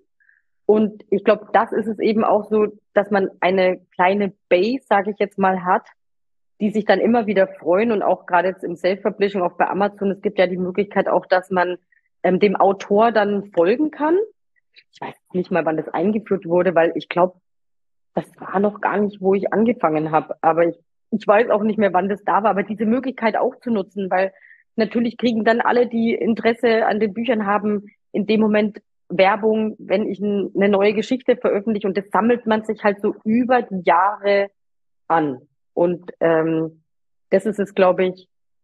Und ich glaube, das ist es eben auch so, dass man eine kleine Base, sage ich jetzt mal, hat, die sich dann immer wieder freuen und auch gerade jetzt im Self-Publishing, auch bei Amazon, es gibt ja die Möglichkeit auch, dass man ähm, dem Autor dann folgen kann. Ich weiß nicht mal, wann das eingeführt wurde, weil ich glaube, das war noch gar nicht, wo ich angefangen habe. Aber ich, ich weiß auch nicht mehr, wann das da war. Aber diese Möglichkeit auch zu nutzen, weil natürlich kriegen dann alle, die Interesse an den Büchern haben, in dem Moment Werbung, wenn ich ein, eine neue Geschichte veröffentliche. Und das sammelt man sich halt so über die Jahre an. Und ähm, das ist es, glaube ich,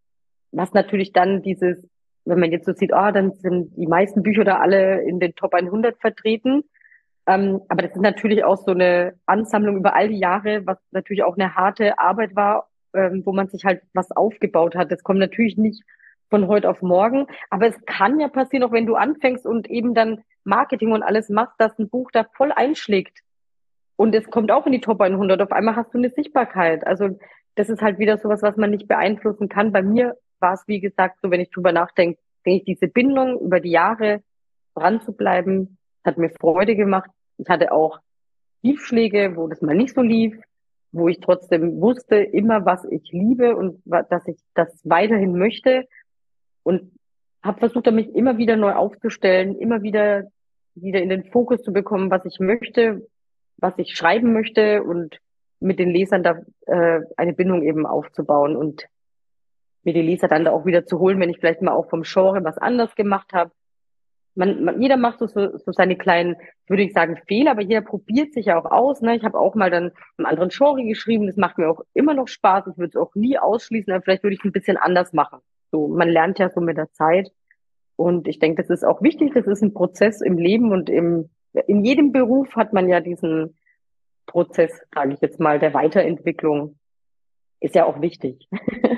was natürlich dann dieses, wenn man jetzt so sieht, ah, dann sind die meisten Bücher da alle in den Top hundert vertreten. Ähm, aber das ist natürlich auch so eine Ansammlung über all die Jahre, was natürlich auch eine harte Arbeit war, ähm, wo man sich halt was aufgebaut hat. Das kommt natürlich nicht von heute auf morgen, aber es kann ja passieren, auch wenn du anfängst und eben dann Marketing und alles machst, dass ein Buch da voll einschlägt. Und es kommt auch in die Top hundert. Auf einmal hast du eine Sichtbarkeit. Also das ist halt wieder sowas, was man nicht beeinflussen kann. Bei mir war es, wie gesagt, so, wenn ich drüber nachdenke, denke ich, diese Bindung über die Jahre dran zu bleiben, hat mir Freude gemacht. Ich hatte auch Tiefschläge, wo das mal nicht so lief, wo ich trotzdem wusste immer, was ich liebe und dass ich das weiterhin möchte und habe versucht, mich immer wieder neu aufzustellen, immer wieder wieder in den Fokus zu bekommen, was ich möchte, was ich schreiben möchte und mit den Lesern da äh, eine Bindung eben aufzubauen und mir die Leser dann da auch wieder zu holen, wenn ich vielleicht mal auch vom Genre was anders gemacht habe. Man, man, jeder macht so, so, so seine kleinen, würde ich sagen, Fehler, aber jeder probiert sich ja auch aus. Ne? Ich habe auch mal dann einen anderen Genre geschrieben, das macht mir auch immer noch Spaß. Ich würde es auch nie ausschließen, aber vielleicht würde ich es ein bisschen anders machen. So, man lernt ja so mit der Zeit. Und ich denke, das ist auch wichtig, das ist ein Prozess im Leben und im, in jedem Beruf hat man ja diesen Prozess, sage ich jetzt mal, der Weiterentwicklung. Ist ja auch wichtig.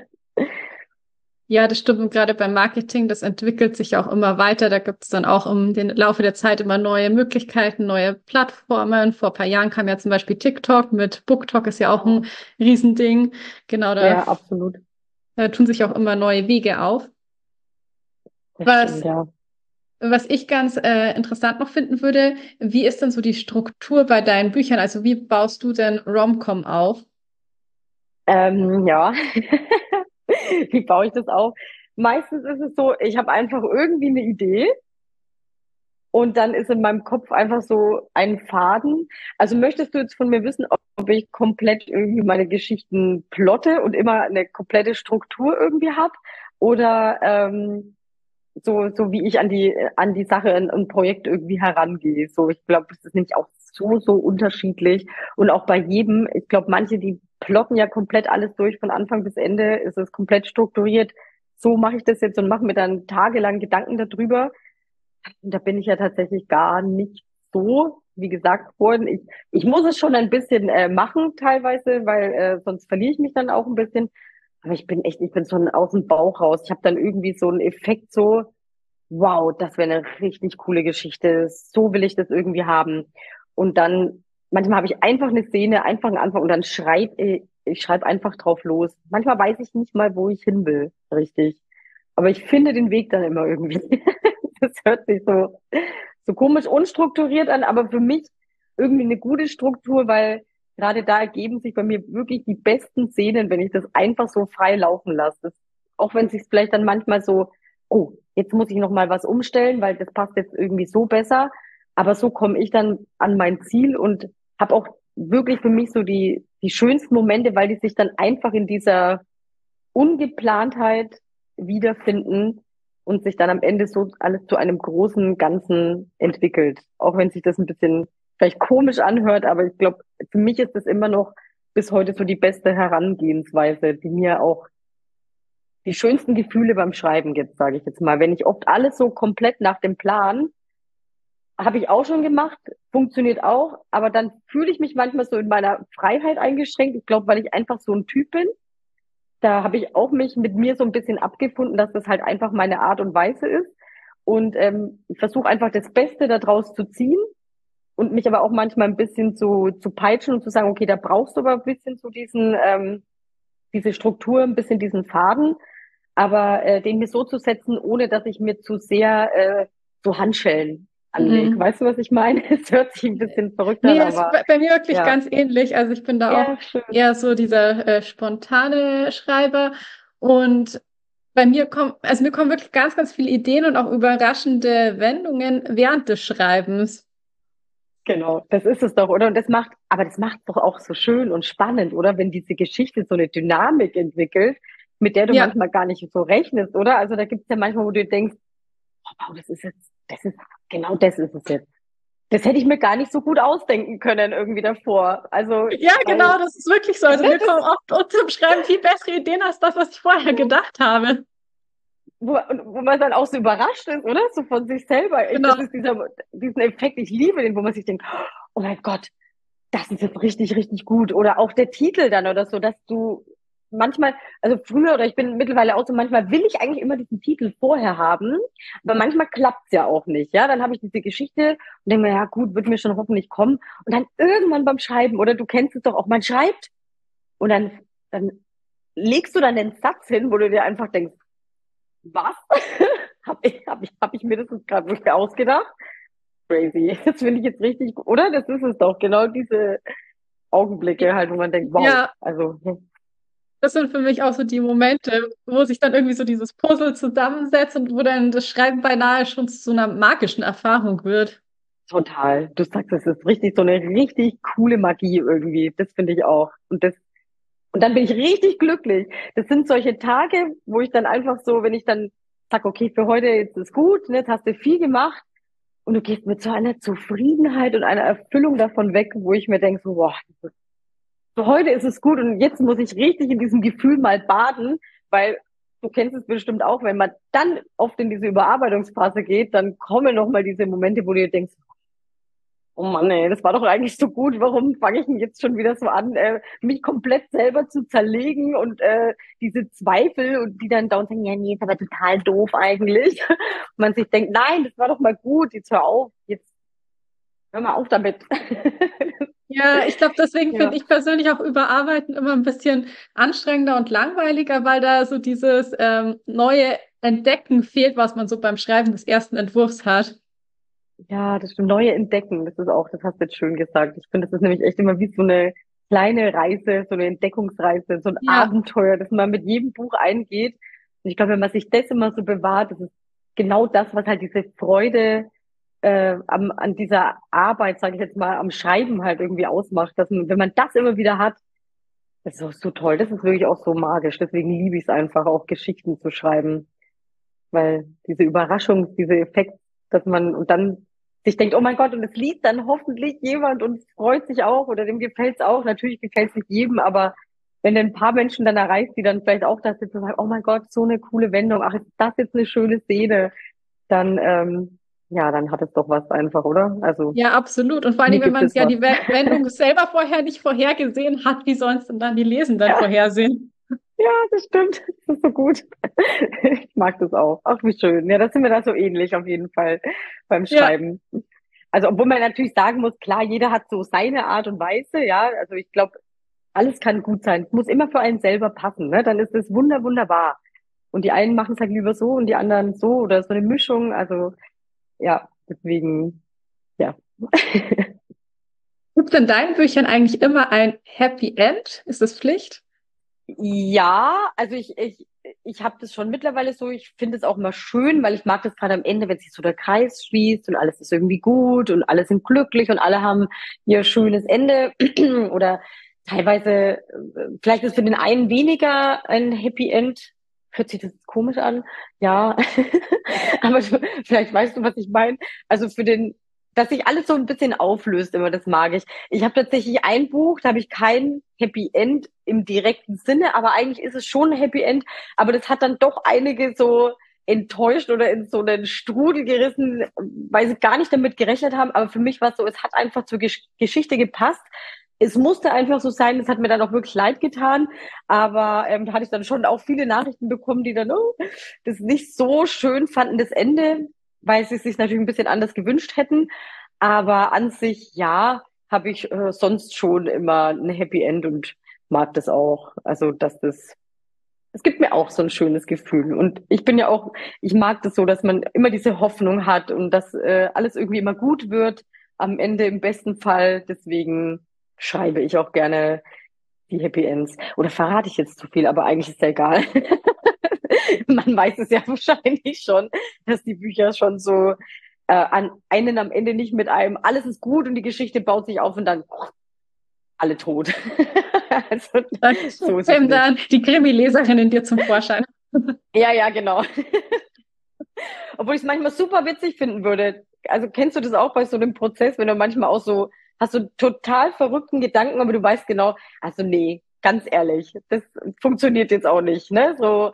Ja, das stimmt. Und gerade beim Marketing, das entwickelt sich auch immer weiter. Da gibt es dann auch im den Laufe der Zeit immer neue Möglichkeiten, neue Plattformen. Vor ein paar Jahren kam ja zum Beispiel TikTok mit BookTok, ist ja auch ein Riesending. Genau, da, Ja, absolut. da tun sich auch immer neue Wege auf. Das Was, stimmt, ja. was ich ganz äh, interessant noch finden würde, wie ist denn so die Struktur bei deinen Büchern? Also wie baust du denn Rom-Com auf? Ähm, ja. Wie baue ich das auf? meistens ist es so, ich habe einfach irgendwie eine Idee und dann ist in meinem Kopf einfach so ein Faden. Also möchtest du jetzt von mir wissen, ob, ob ich komplett irgendwie meine Geschichten plotte und immer eine komplette Struktur irgendwie habe? Oder ähm, so, so wie ich an die, an die Sache, ein, ein Projekt irgendwie herangehe. So, ich glaube, das ist nämlich auch so, so unterschiedlich. Und auch bei jedem, ich glaube, manche, die plotten ja komplett alles durch von Anfang bis Ende, ist es komplett strukturiert. So mache ich das jetzt und mache mir dann tagelang Gedanken darüber. Und da bin ich ja tatsächlich gar nicht so, wie gesagt worden. Ich, ich muss es schon ein bisschen äh, machen teilweise, weil äh, sonst verliere ich mich dann auch ein bisschen. Aber ich bin echt, ich bin so aus dem Bauch raus. Ich habe dann irgendwie so einen Effekt so, wow, das wäre eine richtig coole Geschichte. So will ich das irgendwie haben. Und dann, manchmal habe ich einfach eine Szene, einfach einen Anfang und dann schreibe ich, ich schreibe einfach drauf los. Manchmal weiß ich nicht mal, wo ich hin will, richtig. Aber ich finde den Weg dann immer irgendwie. Das hört sich so, so komisch unstrukturiert an, aber für mich irgendwie eine gute Struktur, weil gerade da ergeben sich bei mir wirklich die besten Szenen, wenn ich das einfach so frei laufen lasse. Das, auch wenn es sich vielleicht dann manchmal so, oh, jetzt muss ich noch mal was umstellen, weil das passt jetzt irgendwie so besser. Aber so komme ich dann an mein Ziel und habe auch wirklich für mich so die, die schönsten Momente, weil die sich dann einfach in dieser Ungeplantheit wiederfinden und sich dann am Ende so alles zu einem großen Ganzen entwickelt. Auch wenn sich das ein bisschen vielleicht komisch anhört, aber ich glaube, für mich ist das immer noch bis heute so die beste Herangehensweise, die mir auch die schönsten Gefühle beim Schreiben gibt, sage ich jetzt mal. Wenn ich oft alles so komplett nach dem Plan, habe ich auch schon gemacht, funktioniert auch, aber dann fühle ich mich manchmal so in meiner Freiheit eingeschränkt. Ich glaube, weil ich einfach so ein Typ bin. Da habe ich auch mich mit mir so ein bisschen abgefunden, dass das halt einfach meine Art und Weise ist. Und ähm, ich versuche einfach das Beste daraus zu ziehen und mich aber auch manchmal ein bisschen zu, zu peitschen und zu sagen, okay, da brauchst du aber ein bisschen so diesen, ähm, diese Struktur, ein bisschen diesen Faden, aber äh, den mir so zu setzen, ohne dass ich mir zu sehr äh, so Handschellen anlege. Mhm. Weißt du, was ich meine? Es hört sich ein bisschen verrückt an, Nee, ist aber bei bei mir wirklich ja. ganz ähnlich. Also ich bin da auch Ja, schön. eher so dieser äh, spontane Schreiber. Und bei mir kommen, also mir kommen wirklich ganz, ganz viele Ideen und auch überraschende Wendungen während des Schreibens. Genau, das ist es doch, oder? Und das macht, aber das macht doch auch so schön und spannend, oder? Wenn diese Geschichte so eine Dynamik entwickelt, mit der du Ja, manchmal gar nicht so rechnest, oder? Also da gibt es ja manchmal, wo du denkst, oh, wow, das ist jetzt, das ist, genau das ist es jetzt. Das hätte ich mir gar nicht so gut ausdenken können irgendwie davor. Also, ja, genau, weil, das ist wirklich so. ne, Also mir kommen das, oft unter Schreiben viel bessere Ideen als das, was ich vorher gedacht habe. wo, wo man dann auch so überrascht ist, oder? So von sich selber. Ich, das Genau. ist dieser, diesen Effekt, ich liebe den, wo man sich denkt, oh mein Gott, das ist jetzt richtig, richtig gut. Oder auch der Titel dann oder so, dass du manchmal, also früher oder ich bin mittlerweile auch so, manchmal will ich eigentlich immer diesen Titel vorher haben, aber manchmal klappt's ja auch nicht. Ja, dann habe ich diese Geschichte und denke mir, ja gut, wird mir schon hoffentlich kommen. Und dann irgendwann beim Schreiben, oder du kennst es doch auch, man schreibt und dann, dann legst du dann den Satz hin, wo du dir einfach denkst, was? Hab ich, hab ich, hab ich mir das jetzt gerade wirklich ausgedacht? Crazy. Das finde ich jetzt richtig, gut, oder? Das ist es doch, genau diese Augenblicke halt, wo man denkt, wow, Ja, also das sind für mich auch so die Momente, wo sich dann irgendwie so dieses Puzzle zusammensetzt und wo dann das Schreiben beinahe schon zu so einer magischen Erfahrung wird. total. Du sagst, das ist richtig so eine richtig coole Magie irgendwie. Das finde ich auch. Und das, und dann bin ich richtig glücklich. Das sind solche Tage, wo ich dann einfach so, wenn ich dann sag, okay, für heute jetzt ist gut, ne, jetzt hast du viel gemacht und du gehst mit so einer Zufriedenheit und einer Erfüllung davon weg, wo ich mir denke, so, boah, für heute ist es gut und jetzt muss ich richtig in diesem Gefühl mal baden, weil du kennst es bestimmt auch, wenn man dann oft in diese Überarbeitungsphase geht, dann kommen noch mal diese Momente, wo du dir denkst, oh Mann, ey, das war doch eigentlich so gut. Warum fange ich denn jetzt schon wieder so an, äh, mich komplett selber zu zerlegen und äh, diese Zweifel und die dann da und sagen, ja, nee, ist aber total doof eigentlich. Und man sich denkt, nein, das war doch mal gut, jetzt hör auf, jetzt hör mal auf damit. Ja, ich glaube, deswegen finde Ja. ich persönlich auch Überarbeiten immer ein bisschen anstrengender und langweiliger, weil da so dieses ähm, neue Entdecken fehlt, was man so beim Schreiben des ersten Entwurfs hat. Ja, das stimmt. Neue Entdecken, das ist auch, das hast du jetzt schön gesagt. Ich finde, das ist nämlich echt immer wie so eine kleine Reise, so eine Entdeckungsreise, so ein Ja, Abenteuer, das man mit jedem Buch eingeht. Und ich glaube, wenn man sich das immer so bewahrt, das ist genau das, was halt diese Freude äh, am, an dieser Arbeit, sage ich jetzt mal, am Schreiben halt irgendwie ausmacht. Dass man, wenn man das immer wieder hat, das ist auch so toll. Das ist wirklich auch so magisch. Deswegen liebe ich es einfach, auch Geschichten zu schreiben. Weil diese Überraschung, dieser Effekt, dass man und dann sich denkt, oh mein Gott, und es liest dann hoffentlich jemand und freut sich auch oder dem gefällt's auch. Natürlich gefällt's nicht jedem, aber wenn du ein paar Menschen dann erreichst, die dann vielleicht auch das sitzen und sagen, oh mein Gott, so eine coole Wendung, ach, ist das jetzt eine schöne Szene, dann, ähm, ja, dann hat es doch was einfach, oder? Also, Ja, absolut. Und vor allen mir Dingen, wenn gibt man es ja was. die We- Wendung selber vorher nicht vorhergesehen hat, wie sollen es denn dann die Lesenden Ja, vorhersehen? ja, das stimmt. Das ist so gut. Ich mag das auch. Ach, wie schön. Ja, das sind wir da so ähnlich auf jeden Fall beim Ja, Schreiben. Also, obwohl man natürlich sagen muss, klar, jeder hat so seine Art und Weise, ja. Also ich glaube, alles kann gut sein. Es muss immer für einen selber passen, ne? Dann ist es wunder, wunderbar. Und die einen machen es halt lieber so und die anderen so oder so eine Mischung. Also, ja, deswegen, ja. gibt es in deinen Büchern eigentlich immer ein Happy End? Ist das Pflicht? Ja, also ich, ich, ich habe das schon mittlerweile so, ich finde es auch immer schön, weil ich mag das gerade am Ende, wenn sich so der Kreis schließt und alles ist irgendwie gut und alle sind glücklich und alle haben ihr schönes Ende oder teilweise, äh, vielleicht ist für den einen weniger ein Happy End. Hört sich das komisch an? Ja, aber du, vielleicht weißt du, was ich meine. Also für den, dass sich alles so ein bisschen auflöst immer, das mag ich. Ich habe tatsächlich ein Buch, da habe ich kein Happy End im direkten Sinne, aber eigentlich ist es schon ein Happy End, aber das hat dann doch einige so enttäuscht oder in so einen Strudel gerissen, weil sie gar nicht damit gerechnet haben. Aber für mich war es so, es hat einfach zur Gesch Geschichte gepasst. Es musste einfach so sein, es hat mir dann auch wirklich leid getan, aber ähm, da hatte ich dann schon auch viele Nachrichten bekommen, die dann oh, das nicht so schön fanden, das Ende, weil sie es sich natürlich ein bisschen anders gewünscht hätten. Aber an sich, ja, habe ich äh, sonst schon immer ein Happy End und mag das auch. Also, dass das, es gibt mir auch so ein schönes Gefühl. Und ich bin ja auch, ich mag das so, dass man immer diese Hoffnung hat und dass äh, alles irgendwie immer gut wird. Am Ende im besten Fall. Deswegen schreibe ich auch gerne die Happy Ends. Oder verrate ich jetzt zu viel, aber eigentlich ist ja egal. Man weiß es ja wahrscheinlich schon, dass die Bücher schon so äh, an einen am Ende nicht mit einem, alles ist gut und die Geschichte baut sich auf und dann oh, alle tot. Also, Dann so ist es käme nicht. dann die Krimi-Leserin in dir zum Vorschein. Ja, ja, genau. Obwohl ich es manchmal super witzig finden würde. Also kennst du das auch bei so einem Prozess, wenn du manchmal auch so, hast du total verrückten Gedanken, aber du weißt genau, also nee, ganz ehrlich, das funktioniert jetzt auch nicht, ne? So,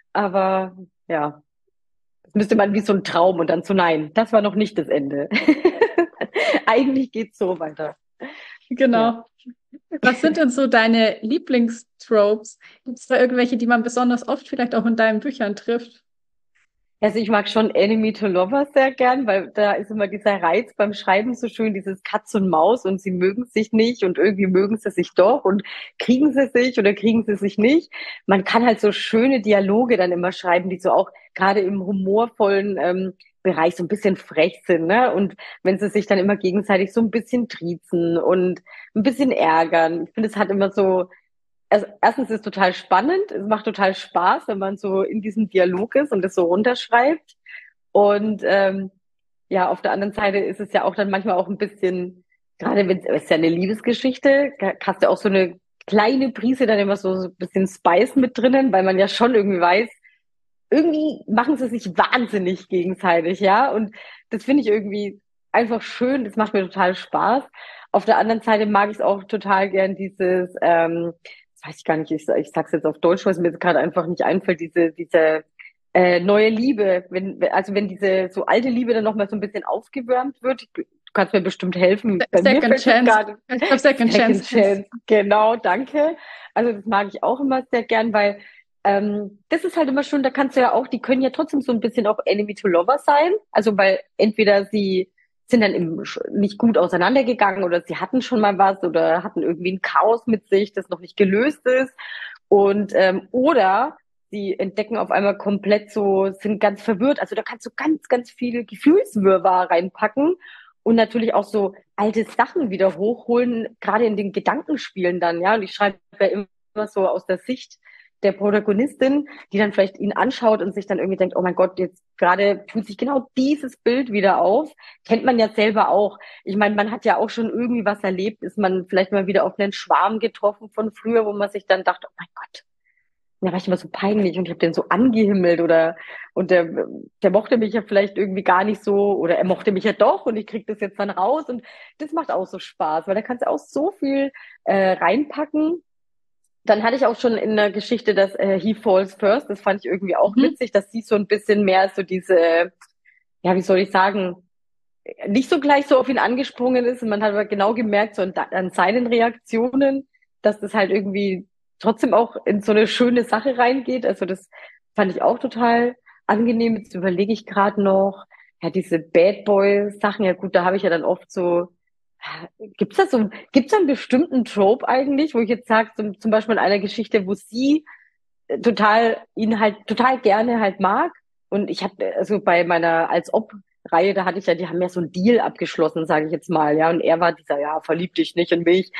aber ja, das müsste man wie so ein Traum und dann so, nein, das war noch nicht das Ende. Eigentlich geht's so weiter. Ja. Genau. Was sind denn so deine Lieblingstropes? Gibt es da irgendwelche, die man besonders oft vielleicht auch in deinen Büchern trifft? Also ich mag schon Enemy to Lover sehr gern, weil da ist immer dieser Reiz beim Schreiben so schön, dieses Katz und Maus und sie mögen sich nicht und irgendwie mögen sie sich doch und kriegen sie sich oder kriegen sie sich nicht. Man kann halt so schöne Dialoge dann immer schreiben, die so auch gerade im humorvollen ähm, Bereich so ein bisschen frech sind, ne? Und wenn sie sich dann immer gegenseitig so ein bisschen triezen und ein bisschen ärgern. Ich finde, es hat immer so also erstens ist es total spannend, es macht total Spaß, wenn man so in diesem Dialog ist und das so runterschreibt. Und ähm, ja, auf der anderen Seite ist es ja auch dann manchmal auch ein bisschen, gerade wenn es ist ja eine Liebesgeschichte, da hast du auch so eine kleine Prise dann immer so, so ein bisschen Spice mit drinnen, weil man ja schon irgendwie weiß, irgendwie machen sie sich wahnsinnig gegenseitig, ja. Und das finde ich irgendwie einfach schön, das macht mir total Spaß. Auf der anderen Seite mag ich es auch total gern, dieses, ähm, das weiß ich gar nicht, ich, ich sag's jetzt auf Deutsch, was mir jetzt gerade einfach nicht einfällt, diese, diese äh, neue Liebe, wenn, also wenn diese so alte Liebe dann nochmal so ein bisschen aufgewärmt wird, du kannst mir bestimmt helfen. Bei mir Second fällt es Chance. gerade Ich glaube, Second Second Chance. Chance, genau, danke. Also das mag ich auch immer sehr gern, weil ähm, das ist halt immer schön, da kannst du ja auch, die können ja trotzdem so ein bisschen auch Enemy to Lover sein. Also weil entweder sie sind dann im, nicht gut auseinandergegangen oder sie hatten schon mal was oder hatten irgendwie ein Chaos mit sich, das noch nicht gelöst ist. Und ähm, oder sie entdecken auf einmal komplett so, sind ganz verwirrt. Also da kannst du ganz, ganz viel Gefühlswirrwarr reinpacken und natürlich auch so alte Sachen wieder hochholen, gerade in den Gedankenspielen dann, ja. Und ich schreibe ja immer so aus der Sicht der Protagonistin, die dann vielleicht ihn anschaut und sich dann irgendwie denkt, oh mein Gott, jetzt gerade tut sich genau dieses Bild wieder auf. Kennt man ja selber auch. Ich meine, man hat ja auch schon irgendwie was erlebt, ist man vielleicht mal wieder auf einen Schwarm getroffen von früher, wo man sich dann dachte, oh mein Gott, der war ich immer so peinlich und ich habe den so angehimmelt oder und der, der mochte mich ja vielleicht irgendwie gar nicht so oder er mochte mich ja doch und ich krieg das jetzt dann raus und das macht auch so Spaß, weil da kannst du auch so viel äh, reinpacken. Dann hatte ich auch schon in der Geschichte das äh, He Falls First, das fand ich irgendwie auch Mhm. witzig, dass sie so ein bisschen mehr so diese, ja, wie soll ich sagen, nicht so gleich so auf ihn angesprungen ist und man hat aber genau gemerkt, so an, an seinen Reaktionen, dass das halt irgendwie trotzdem auch in so eine schöne Sache reingeht. Also das fand ich auch total angenehm. Jetzt überlege ich gerade noch, ja, diese Bad Boy-Sachen, ja gut, da habe ich ja dann oft so, gibt's da so, gibt's da einen bestimmten Trope eigentlich, wo ich jetzt sage, zum, zum Beispiel in einer Geschichte, wo sie total ihn halt total gerne halt mag. Und ich habe also bei meiner als ob Reihe, da hatte ich ja, die haben ja so einen Deal abgeschlossen, sage ich jetzt mal, ja. Und er war dieser, ja, verlieb dich nicht in mich.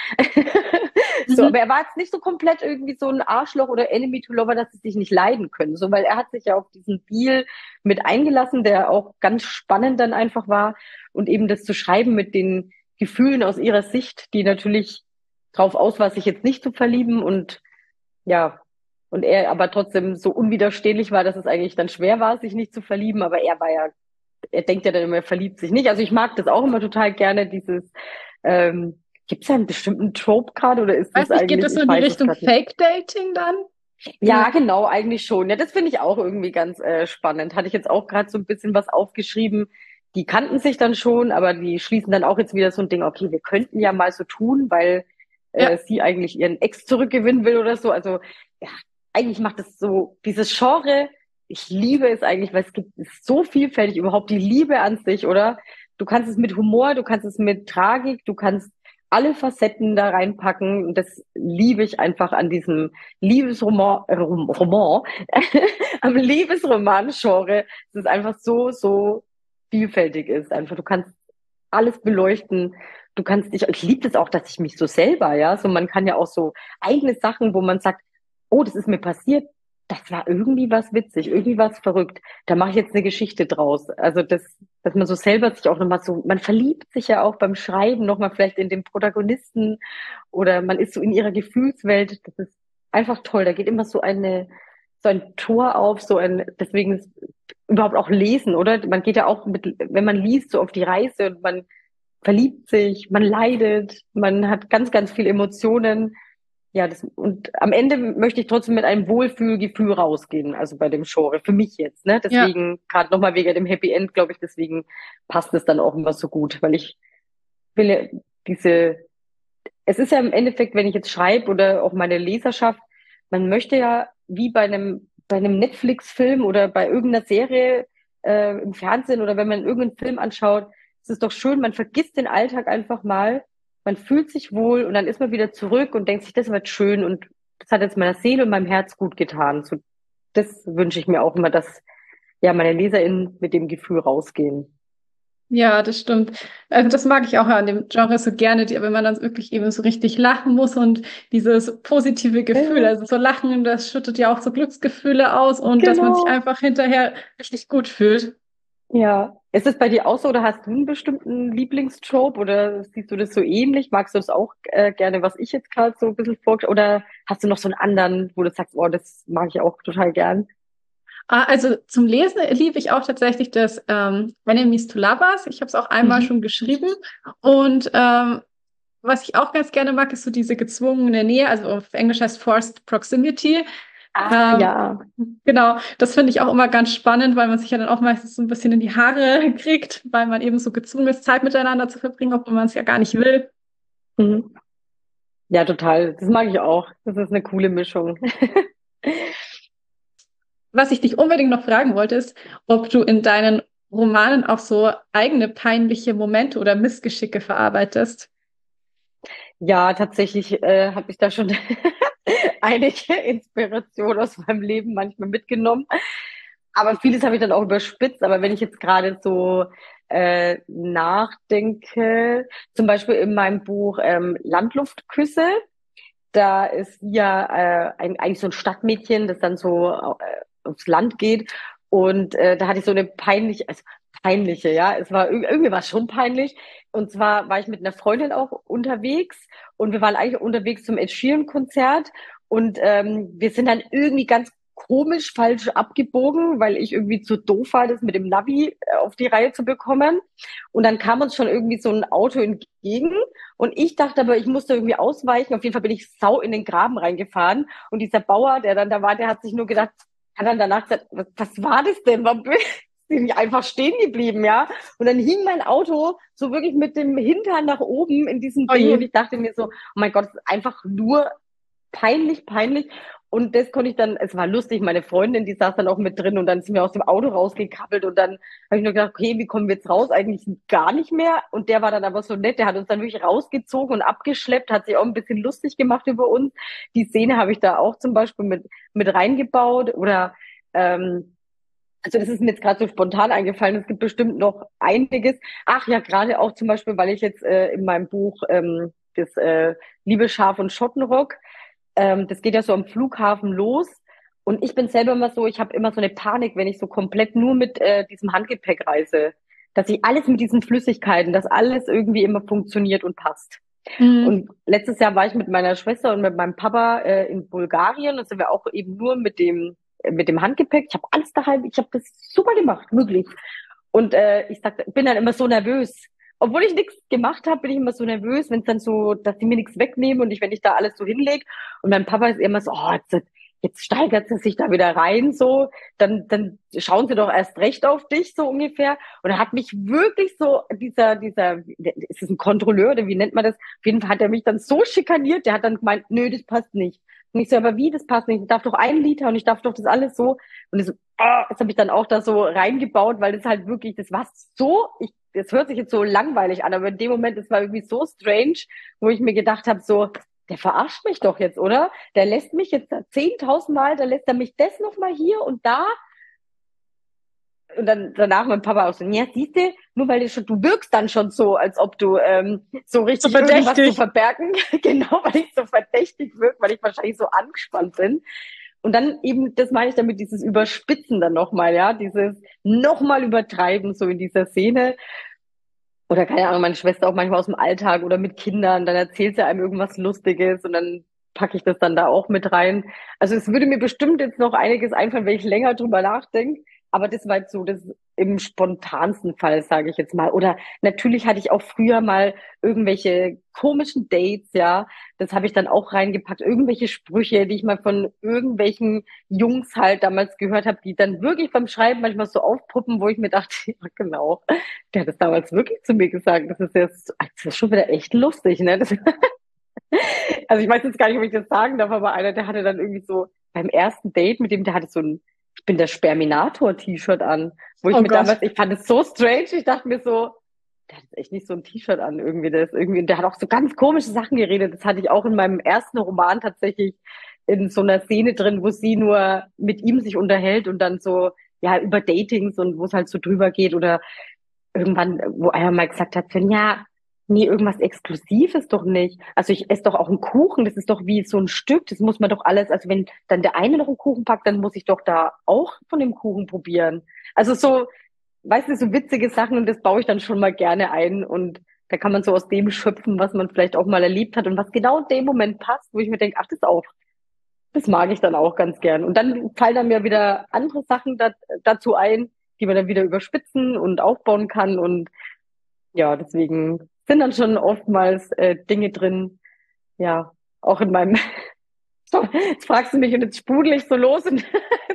So, Mhm. aber er war jetzt nicht so komplett irgendwie so ein Arschloch oder Enemy to Lover, dass sie sich nicht leiden können. So, weil er hat sich ja auf diesen Deal mit eingelassen, der auch ganz spannend dann einfach war. Und eben das zu schreiben mit den Gefühlen aus ihrer Sicht, die natürlich drauf aus war, sich jetzt nicht zu verlieben und ja, und er aber trotzdem so unwiderstehlich war, dass es eigentlich dann schwer war, sich nicht zu verlieben. Aber er war ja, er denkt ja dann immer, er verliebt sich nicht. Also ich mag das auch immer total gerne, dieses, ähm, gibt es da einen bestimmten Trope gerade oder ist das Weiß nicht, geht eigentlich, das so ich in die weiß es Richtung gerade nicht. Fake-Dating dann? Ja, genau, eigentlich schon. Ja, das finde ich auch irgendwie ganz äh, spannend. Hatte ich jetzt auch gerade so ein bisschen was aufgeschrieben. Die kannten sich dann schon, aber die schließen dann auch jetzt wieder so ein Ding, okay, wir könnten ja mal so tun, weil Ja, äh, sie eigentlich ihren Ex zurückgewinnen will oder so. Also ja, eigentlich macht es so, dieses Genre, ich liebe es eigentlich, weil es gibt es ist so vielfältig überhaupt die Liebe an sich, oder? Du kannst es mit Humor, du kannst es mit Tragik, du kannst alle Facetten da reinpacken. Und das liebe ich einfach an diesem Liebesroman, äh, Rom- Roman, am Liebesroman-Genre, dass es einfach so, so vielfältig ist. Einfach, du kannst alles beleuchten. Du kannst dich, ich liebe das auch, dass ich mich so selber, ja, so man kann ja auch so eigene Sachen, wo man sagt, oh, das ist mir passiert, das war irgendwie was witzig, irgendwie was verrückt. Da mache ich jetzt eine Geschichte draus. Also das, dass man so selber sich auch nochmal so, man verliebt sich ja auch beim Schreiben nochmal vielleicht in den Protagonisten oder man ist so in ihrer Gefühlswelt. Das ist einfach toll. Da geht immer so eine, so ein Tor auf, so ein, deswegen ist überhaupt auch lesen, oder? Man geht ja auch mit, wenn man liest, so auf die Reise und man verliebt sich, man leidet, man hat ganz, ganz viele Emotionen. Ja, das, und am Ende möchte ich trotzdem mit einem Wohlfühlgefühl rausgehen, also bei dem Genre, für mich jetzt, ne? ja. Deswegen, gerade nochmal wegen dem Happy End, glaube ich, deswegen passt es dann auch immer so gut, weil ich will ja diese, es ist ja im Endeffekt, wenn ich jetzt schreibe oder auch meine Leserschaft, man möchte ja wie bei einem, bei einem Netflix-Film oder bei irgendeiner Serie äh, im Fernsehen oder wenn man irgendeinen Film anschaut, es ist doch schön, man vergisst den Alltag einfach mal, man fühlt sich wohl und dann ist man wieder zurück und denkt sich, das wird schön und das hat jetzt meiner Seele und meinem Herz gut getan. So, das wünsche ich mir auch immer, dass ja meine LeserInnen mit dem Gefühl rausgehen. Ja, das stimmt. Also das mag ich auch an dem Genre so gerne, die, wenn man dann wirklich eben so richtig lachen muss und dieses positive Gefühl, Ja, also so Lachen, das schüttet ja auch so Glücksgefühle aus und dass man sich genau. einfach hinterher richtig gut fühlt. Ja. Ist es bei dir auch so oder hast du einen bestimmten Lieblingstrope oder siehst du das so ähnlich? Magst du das auch äh, gerne, was ich jetzt gerade so ein bisschen vorgestellt oder hast du noch so einen anderen, wo du sagst, oh, das mag ich auch total gern? Ah, also zum Lesen liebe ich auch tatsächlich das ähm, Enemies to Lovers. Ich habe es auch einmal Mhm. schon geschrieben und ähm, was ich auch ganz gerne mag, ist so diese gezwungene Nähe, also auf Englisch heißt Forced Proximity. Ah, Ähm, ja. genau, das finde ich auch immer ganz spannend, weil man sich ja dann auch meistens so ein bisschen in die Haare kriegt, weil man eben so gezwungen ist, Zeit miteinander zu verbringen, obwohl man es ja gar nicht will. Mhm. Ja, total. Das mag ich auch. Das ist eine coole Mischung. Was ich dich unbedingt noch fragen wollte, ist, ob du in deinen Romanen auch so eigene peinliche Momente oder Missgeschicke verarbeitest. Ja, tatsächlich äh, habe ich da schon einige Inspiration aus meinem Leben manchmal mitgenommen. Aber vieles habe ich dann auch überspitzt. Aber wenn ich jetzt gerade so äh, nachdenke, zum Beispiel in meinem Buch ähm, Landluftküsse, da ist sie ja äh, ein, eigentlich so ein Stadtmädchen, das dann so äh, aufs Land geht. Und äh, da hatte ich so eine peinliche, also peinliche, ja, es war irg- irgendwie war es schon peinlich. Und zwar war ich mit einer Freundin auch unterwegs und wir waren eigentlich unterwegs zum Ed Sheeran-Konzert und ähm, wir sind dann irgendwie ganz komisch falsch abgebogen, weil ich irgendwie zu doof war, das mit dem Navi äh, auf die Reihe zu bekommen. Und dann kam uns schon irgendwie so ein Auto entgegen und ich dachte aber, ich musste irgendwie ausweichen. Auf jeden Fall bin ich sau in den Graben reingefahren. Und dieser Bauer, der dann da war, der hat sich nur gedacht, hat dann danach gesagt, was, was war das denn? Warum bin ich nicht einfach stehen geblieben, ja? Und dann hing mein Auto so wirklich mit dem Hintern nach oben in diesem Oh Ding je. und ich dachte mir so, oh mein Gott, es ist einfach nur peinlich, peinlich. Und das konnte ich dann, es war lustig, meine Freundin, die saß dann auch mit drin und dann sind wir aus dem Auto rausgekrabbelt und dann habe ich nur gedacht, okay, wie kommen wir jetzt raus? Eigentlich gar nicht mehr. Und der war dann aber so nett, der hat uns dann wirklich rausgezogen und abgeschleppt, hat sich auch ein bisschen lustig gemacht über uns. Die Szene habe ich da auch zum Beispiel mit, mit reingebaut oder, ähm, also das ist mir jetzt gerade so spontan eingefallen. Es gibt bestimmt noch einiges. Ach ja, gerade auch zum Beispiel, weil ich jetzt äh, in meinem Buch ähm, das äh, Liebe, Schaf und Schottenrock, ähm, das geht ja so am Flughafen los. Und ich bin selber immer so, ich habe immer so eine Panik, wenn ich so komplett nur mit äh, diesem Handgepäck reise, dass ich alles mit diesen Flüssigkeiten, dass alles irgendwie immer funktioniert und passt. Mhm. Und letztes Jahr war ich mit meiner Schwester und mit meinem Papa äh, in Bulgarien und sind wir auch eben nur mit dem äh, mit dem Handgepäck. Ich habe alles daheim, ich habe das super gemacht, wirklich. Und äh, ich sag, bin dann immer so nervös. Obwohl ich nichts gemacht habe, bin ich immer so nervös, wenn es dann so, dass die mir nichts wegnehmen und ich, wenn ich da alles so hinlege. Und mein Papa ist immer so, oh, jetzt, jetzt steigert sie sich da wieder rein, so, dann, dann schauen sie doch erst recht auf dich, so ungefähr. Und er hat mich wirklich so, dieser, dieser, ist es ein Kontrolleur oder wie nennt man das? Auf jeden Fall hat er mich dann so schikaniert, der hat dann gemeint, nö, das passt nicht. Und ich so, aber wie, das passt nicht? Ich darf doch ein Liter und ich darf doch das alles so. Und ich so, ah, das habe ich dann auch da so reingebaut, weil das halt wirklich, das war so, ich, das hört sich jetzt so langweilig an, aber in dem Moment, das war irgendwie so strange, wo ich mir gedacht habe, so, der verarscht mich doch jetzt, oder? Der lässt mich jetzt zehntausend Mal, da lässt er mich das nochmal hier und da. Und dann danach mein Papa auch so, ja, siehst du, nur weil du schon, du wirkst dann schon so, als ob du ähm, so So richtig irgendwas zu verdächtig. verbergen, genau, weil ich so verdächtig wirke, weil ich wahrscheinlich so angespannt bin. Und dann eben, das meine ich damit, dieses Überspitzen dann nochmal, ja, dieses nochmal übertreiben, so in dieser Szene. Oder keine Ahnung, meine Schwester auch manchmal aus dem Alltag oder mit Kindern, dann erzählt sie einem irgendwas Lustiges und dann packe ich das dann da auch mit rein. Also es würde mir bestimmt jetzt noch einiges einfallen, wenn ich länger drüber nachdenke. Aber das war jetzt so das im spontansten Fall, sage ich jetzt mal. Oder natürlich hatte ich auch früher mal irgendwelche komischen Dates, ja. Das habe ich dann auch reingepackt. Irgendwelche Sprüche, die ich mal von irgendwelchen Jungs halt damals gehört habe, die dann wirklich beim Schreiben manchmal so aufpuppen, wo ich mir dachte, ja genau, der hat das damals wirklich zu mir gesagt. Das ist jetzt, das ist schon wieder echt lustig, ne? Das, also ich weiß jetzt gar nicht, ob ich das sagen darf, aber einer, der hatte dann irgendwie so beim ersten Date mit dem, der hatte so ein Ich bin der Sperminator-T-Shirt an, wo ich Oh mir Gott. damals, ich fand es so strange, ich dachte mir so, der hat jetzt echt nicht so ein T-Shirt an irgendwie, der ist irgendwie, der hat auch so ganz komische Sachen geredet. Das hatte ich auch in meinem ersten Roman tatsächlich in so einer Szene drin, wo sie nur mit ihm sich unterhält und dann so, ja, über Datings und wo es halt so drüber geht oder irgendwann, wo einer mal gesagt hat, ja, nee, irgendwas Exklusives doch nicht. Also ich esse doch auch einen Kuchen, das ist doch wie so ein Stück, das muss man doch alles, also wenn dann der eine noch einen Kuchen packt, dann muss ich doch da auch von dem Kuchen probieren. Also so, weißt du, so witzige Sachen und das baue ich dann schon mal gerne ein und da kann man so aus dem schöpfen, was man vielleicht auch mal erlebt hat und was genau in dem Moment passt, wo ich mir denke, ach, das auch, das mag ich dann auch ganz gern. Und dann fallen dann mir wieder andere Sachen da, dazu ein, die man dann wieder überspitzen und aufbauen kann und ja, deswegen sind dann schon oftmals äh, Dinge drin, ja, auch in meinem, so, jetzt fragst du mich und jetzt sprudel ich so los. Und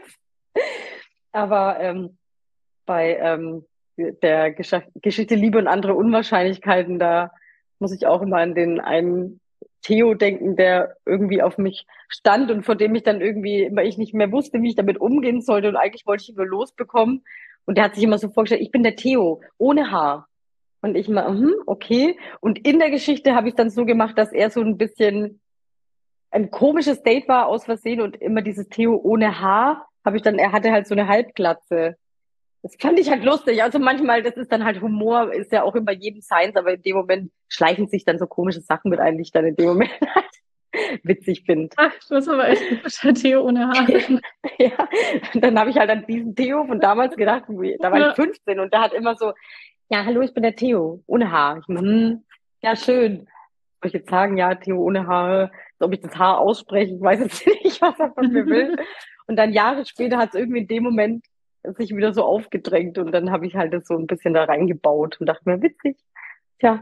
aber ähm, bei ähm, der Gesch Geschichte Liebe und andere Unwahrscheinlichkeiten, da muss ich auch immer an den einen Theo denken, der irgendwie auf mich stand und vor dem ich dann irgendwie immer ich nicht mehr wusste, wie ich damit umgehen sollte und eigentlich wollte ich ihn nur losbekommen. Und der hat sich immer so vorgestellt, ich bin der Theo, ohne Haar. Und ich mal, mhm, okay. Und in der Geschichte habe ich dann so gemacht, dass er so ein bisschen ein komisches Date war aus Versehen und immer dieses Theo ohne Haar habe ich dann, er hatte halt so eine Halbglatze. Das fand ich halt lustig. Also manchmal, das ist dann halt Humor, ist ja auch immer jedem seins, aber in dem Moment schleichen sich dann so komische Sachen mit ein, die ich dann in dem Moment witzig finde. Ach, das ist aber echt ein guter Theo ohne Haare. Ja, und dann habe ich halt an diesen Theo von damals gedacht, wie- da war ich Ja. fünfzehn und der hat immer so, ja, hallo, ich bin der Theo, ohne Haar. Ich, so, hm, ja, schön. Soll ich jetzt sagen, ja, Theo ohne Haare, ob ich das Haar ausspreche, ich weiß jetzt nicht, was er von mir will. Und dann Jahre später hat es irgendwie in dem Moment sich wieder so aufgedrängt und dann habe ich halt das so ein bisschen da reingebaut und dachte mir, witzig, tja.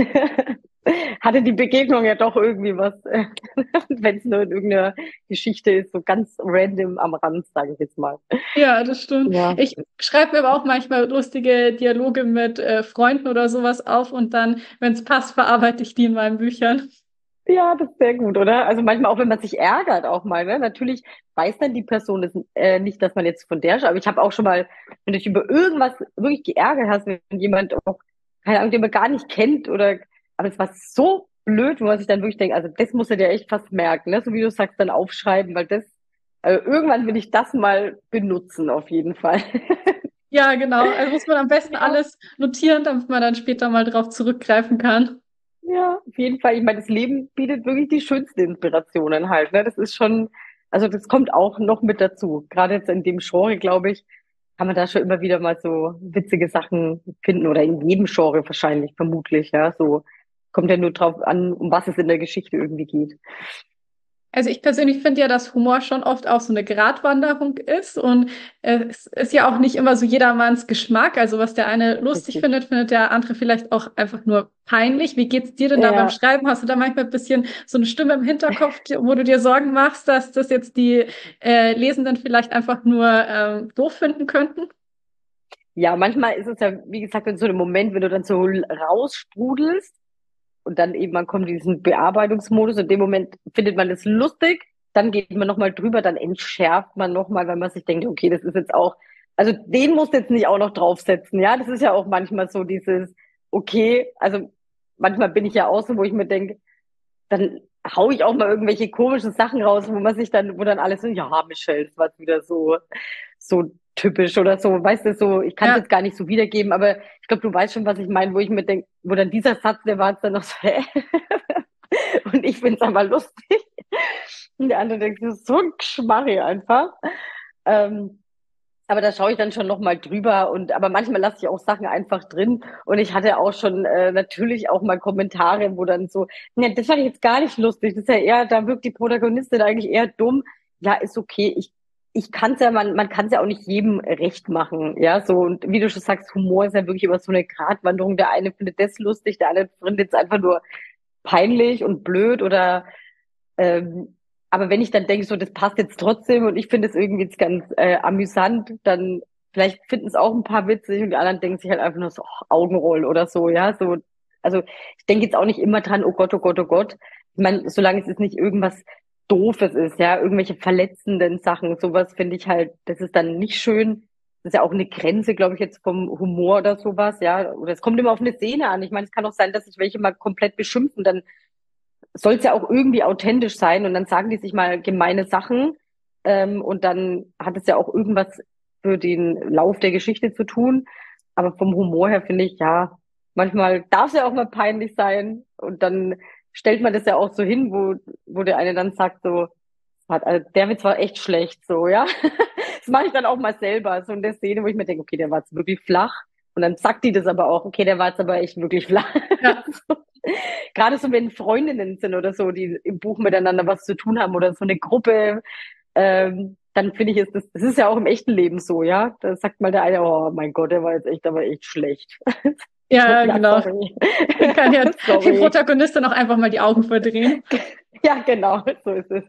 Hatte die Begegnung ja doch irgendwie was, wenn es nur in irgendeiner Geschichte ist, so ganz random am Rand, sage ich jetzt mal. Ja, das stimmt. Ja, Ich schreibe mir aber auch manchmal lustige Dialoge mit äh, Freunden oder sowas auf und dann, wenn es passt, verarbeite ich die in meinen Büchern. ja, das ist sehr gut, oder? Also manchmal auch, wenn man sich ärgert, auch mal, ne? Natürlich weiß dann die Person das, äh, nicht, dass man jetzt von der, aber ich habe auch schon mal, wenn du dich über irgendwas wirklich geärgert hast, wenn jemand auch, keine Ahnung, den man gar nicht kennt oder, aber es war so blöd, wo man sich dann wirklich denkt, also das muss er dir echt fast merken, ne? So wie du sagst, dann aufschreiben, weil das, also irgendwann will ich das mal benutzen, auf jeden Fall. Ja, genau. Also muss man am besten Ja. alles notieren, damit man dann später mal drauf zurückgreifen kann. Ja, auf jeden Fall. Ich meine, das Leben bietet wirklich die schönsten Inspirationen halt, ne? Das ist schon, also das kommt auch noch mit dazu. Gerade jetzt in dem Genre, glaube ich, kann man da schon immer wieder mal so witzige Sachen finden oder in jedem Genre wahrscheinlich, vermutlich, ja. So kommt ja nur drauf an, um was es in der Geschichte irgendwie geht. Also ich persönlich finde ja, dass Humor schon oft auch so eine Gratwanderung ist und äh, es ist ja auch nicht immer so jedermanns Geschmack. Also was der eine lustig Richtig. findet, findet der andere vielleicht auch einfach nur peinlich. Wie geht's dir denn da beim Ja, Schreiben? Hast du da manchmal ein bisschen so eine Stimme im Hinterkopf, die- wo du dir Sorgen machst, dass das jetzt die äh, Lesenden vielleicht einfach nur ähm, doof finden könnten? ja, manchmal ist es ja, wie gesagt, in so einem Moment, wenn du dann so raussprudelst, und dann eben, man kommt in diesen Bearbeitungsmodus. In dem Moment findet man es lustig, dann geht man nochmal drüber, dann entschärft man nochmal, weil man sich denkt, okay, das ist jetzt auch, also den musst du jetzt nicht auch noch draufsetzen, ja. Das ist ja auch manchmal so dieses, okay, also manchmal bin ich ja auch so, wo ich mir denke, dann hau ich auch mal irgendwelche komischen Sachen raus, wo man sich dann, wo dann alles so, ja, Michelle, das war wieder so, so typisch oder so, weißt du, so, ich kann es Ja, jetzt gar nicht so wiedergeben, aber ich glaube, du weißt schon, was ich meine, wo ich mir denke, wo dann dieser Satz, der war jetzt dann noch so, hä? Und ich find's aber lustig. Und der andere denkt, das ist so ein Geschmarri einfach. Ähm, aber da schaue ich dann schon noch mal drüber und aber manchmal lasse ich auch Sachen einfach drin und ich hatte auch schon äh, natürlich auch mal Kommentare, wo dann so, ne, das fand ich jetzt gar nicht lustig, das ist ja eher, da wirkt die Protagonistin eigentlich eher dumm. Ja, ist okay, ich ich kann's ja, man man kann's ja auch nicht jedem recht machen, ja, so und wie du schon sagst, Humor ist ja wirklich immer so eine Gratwanderung. Der eine findet das lustig, der andere findet es einfach nur peinlich und blöd oder ähm, aber wenn ich dann denke, so, das passt jetzt trotzdem und ich finde es irgendwie jetzt ganz äh, amüsant, dann vielleicht finden es auch ein paar witzig und die anderen denken sich halt einfach nur so, oh, Augenroll oder so, ja, so. Also ich denke jetzt auch nicht immer dran, oh Gott, oh Gott, oh Gott. Ich meine, solange es jetzt nicht irgendwas Doofes ist, ja, irgendwelche verletzenden Sachen, sowas finde ich halt, das ist dann nicht schön. Das ist ja auch eine Grenze, glaube ich, jetzt vom Humor oder sowas, ja. Oder es kommt immer auf eine Szene an. Ich meine, es kann auch sein, dass sich welche mal komplett beschimpfen, dann soll es ja auch irgendwie authentisch sein und dann sagen die sich mal gemeine Sachen ähm, und dann hat es ja auch irgendwas für den Lauf der Geschichte zu tun. Aber vom Humor her finde ich, ja, manchmal darf es ja auch mal peinlich sein und dann stellt man das ja auch so hin, wo, wo der eine dann sagt so, hat, also der Witz war echt schlecht, so, ja. Das mache ich dann auch mal selber, so in der Szene, wo ich mir denke, okay, der war jetzt wirklich flach. Und dann sagt die das aber auch, okay, der war jetzt aber echt wirklich flach. ja. Gerade so, wenn Freundinnen sind oder so, die im Buch miteinander was zu tun haben oder so eine Gruppe, ähm, dann finde ich, ist das, das ist ja auch im echten Leben so, ja. Da sagt mal der eine, oh mein Gott, der war jetzt echt, aber echt schlecht. So, Ja, ja, genau. sorry. Dann kann ja die Sorry. Protagonistin auch einfach mal die Augen verdrehen. Ja, genau, so ist es.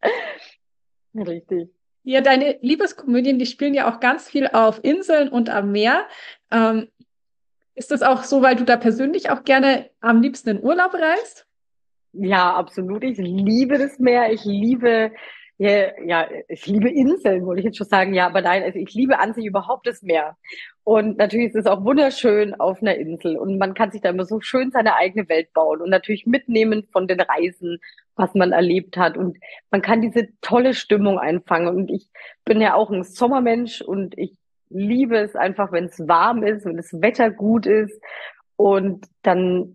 Richtig. Ja, deine Liebeskomödien, die spielen ja auch ganz viel auf Inseln und am Meer. Ähm, ist das auch so, weil du da persönlich auch gerne am liebsten in Urlaub reist? Ja, absolut. Ich liebe das Meer. Ich liebe, ja, ja, ich liebe Inseln, wollte ich jetzt schon sagen. Ja, aber nein, also ich liebe an sich überhaupt das Meer. Und natürlich ist es auch wunderschön auf einer Insel. Und man kann sich da immer so schön seine eigene Welt bauen und natürlich mitnehmen von den Reisen, was man erlebt hat. Und man kann diese tolle Stimmung einfangen. Und ich bin ja auch ein Sommermensch und ich liebe es einfach, wenn es warm ist, wenn das Wetter gut ist. Und dann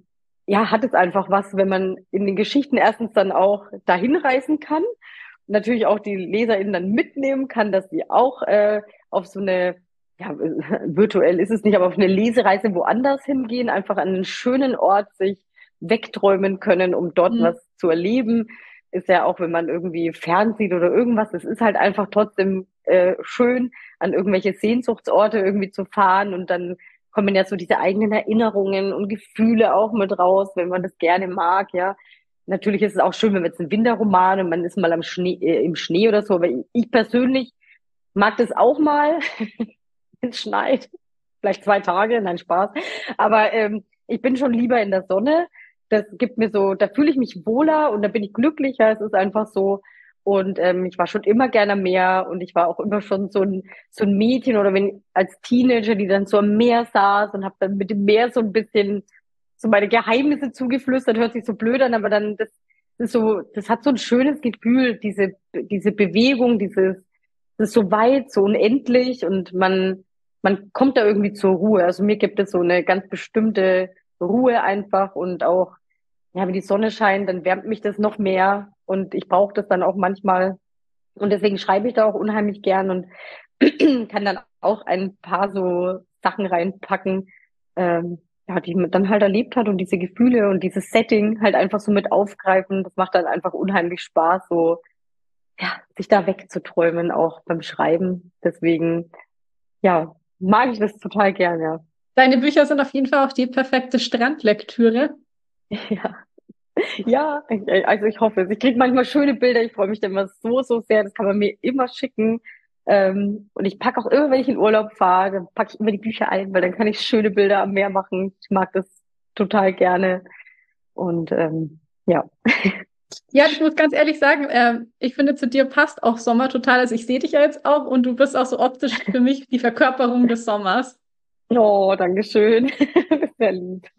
ja, hat es einfach was, wenn man in den Geschichten erstens dann auch dahin reisen kann, natürlich auch die LeserInnen dann mitnehmen kann, dass sie auch äh, auf so eine, ja, virtuell ist es nicht, aber auf eine Lesereise woanders hingehen, einfach an einen schönen Ort sich wegträumen können, um dort Mhm. was zu erleben. Ist ja auch, wenn man irgendwie fernsieht oder irgendwas, es ist halt einfach trotzdem äh, schön, an irgendwelche Sehnsuchtsorte irgendwie zu fahren und dann kommen ja so diese eigenen Erinnerungen und Gefühle auch mit raus, wenn man das gerne mag, ja. Natürlich ist es auch schön, wenn man jetzt einen Winterroman und man ist mal am Schnee, äh, im Schnee oder so, aber ich, ich persönlich mag das auch mal, wenn es schneit. Vielleicht zwei Tage, nein, Spaß. Aber ähm, ich bin schon lieber in der Sonne. Das gibt mir so, da fühle ich mich wohler und da bin ich glücklicher. Es ist einfach so. Und ähm, ich war schon immer gerne am Meer und ich war auch immer schon so ein, so ein Mädchen oder wenn als Teenager, die dann so am Meer saß und habe dann mit dem Meer so ein bisschen so meine Geheimnisse zugeflüstert, hört sich so blöd an, aber dann das, das ist so, das hat so ein schönes Gefühl, diese, diese Bewegung, dieses, das ist so weit, so unendlich und man, man kommt da irgendwie zur Ruhe. Also mir gibt es so eine ganz bestimmte Ruhe einfach und auch, ja, wenn die Sonne scheint, dann wärmt mich das noch mehr und ich brauche das dann auch manchmal und deswegen schreibe ich da auch unheimlich gern und kann dann auch ein paar so Sachen reinpacken, ähm, ja, die man dann halt erlebt hat und diese Gefühle und dieses Setting halt einfach so mit aufgreifen. Das macht dann einfach unheimlich Spaß, so, ja, sich da wegzuträumen, auch beim Schreiben. Deswegen, ja, mag ich das total gern, ja. Deine Bücher sind auf jeden Fall auch die perfekte Strandlektüre. Ja, ja, also ich hoffe es. Ich kriege manchmal schöne Bilder. Ich freue mich dann immer so, so sehr. Das kann man mir immer schicken. Ähm, und ich packe auch immer, wenn ich in Urlaub fahre, dann packe ich immer die Bücher ein, weil dann kann ich schöne Bilder am Meer machen. Ich mag das total gerne. Und ähm, ja, Ja, ich muss ganz ehrlich sagen, ähm, ich finde, zu dir passt auch Sommer total. Also ich sehe dich ja jetzt auch und du bist auch so optisch für mich die Verkörperung des Sommers. oh, Dankeschön. Das ist sehr lieb.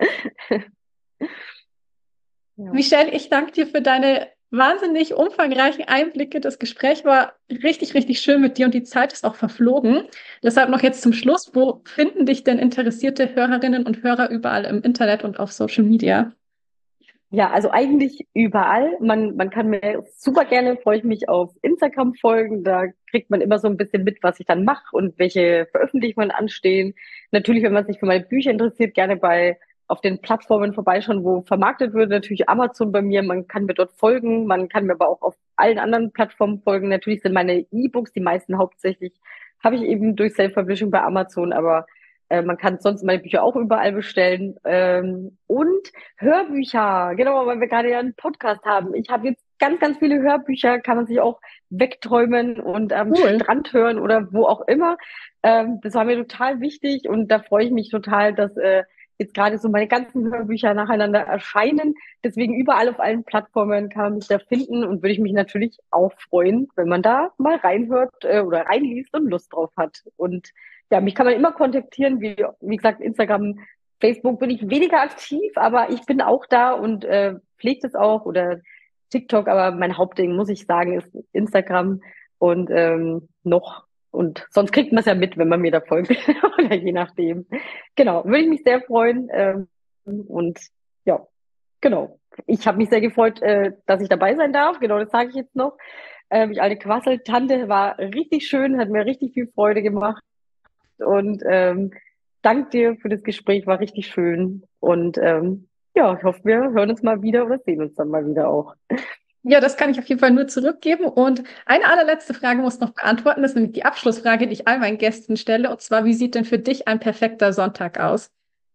Ja. Michelle, ich danke dir für deine wahnsinnig umfangreichen Einblicke. Das Gespräch war richtig, richtig schön mit dir und die Zeit ist auch verflogen. Deshalb noch jetzt zum Schluss, wo finden dich denn interessierte Hörerinnen und Hörer überall im Internet und auf Social Media? Ja, also eigentlich überall. Man, man kann mir super gerne, freue ich mich, auf Instagram folgen. Da kriegt man immer so ein bisschen mit, was ich dann mache und welche Veröffentlichungen anstehen. Natürlich, wenn man sich für meine Bücher interessiert, gerne bei auf den Plattformen vorbeischauen, wo vermarktet wird. Natürlich Amazon bei mir. Man kann mir dort folgen. Man kann mir aber auch auf allen anderen Plattformen folgen. Natürlich sind meine E-Books, die meisten hauptsächlich, habe ich eben durch Self-Publishing bei Amazon, aber äh, man kann sonst meine Bücher auch überall bestellen. Ähm, und Hörbücher, genau, weil wir gerade ja einen Podcast haben. Ich habe jetzt ganz, ganz viele Hörbücher, kann man sich auch wegträumen und am Cool. Strand hören oder wo auch immer. Ähm, das war mir total wichtig und da freue ich mich total, dass äh, jetzt gerade so meine ganzen Hörbücher nacheinander erscheinen. Deswegen überall auf allen Plattformen kann man mich da finden und würde ich mich natürlich auch freuen, wenn man da mal reinhört äh, oder reinliest und Lust drauf hat. Und ja, mich kann man immer kontaktieren, wie, wie gesagt, Instagram, Facebook bin ich weniger aktiv, aber ich bin auch da und äh, pflege das auch oder TikTok, aber mein Hauptding, muss ich sagen, ist Instagram und ähm, noch und sonst kriegt man es ja mit, wenn man mir da folgt oder je nachdem. Genau, würde ich mich sehr freuen ähm, und ja, genau. Ich habe mich sehr gefreut, äh, dass ich dabei sein darf. Genau, das sage ich jetzt noch. Ähm, ich alte Quasseltante war richtig schön, hat mir richtig viel Freude gemacht und ähm, danke dir für das Gespräch, war richtig schön. Und ähm, ja, ich hoffe, wir hören uns mal wieder oder sehen uns dann mal wieder auch. Ja, das kann ich auf jeden Fall nur zurückgeben. Und eine allerletzte Frage muss noch beantworten. Das ist nämlich die Abschlussfrage, die ich all meinen Gästen stelle. Und zwar, wie sieht denn für dich ein perfekter Sonntag aus?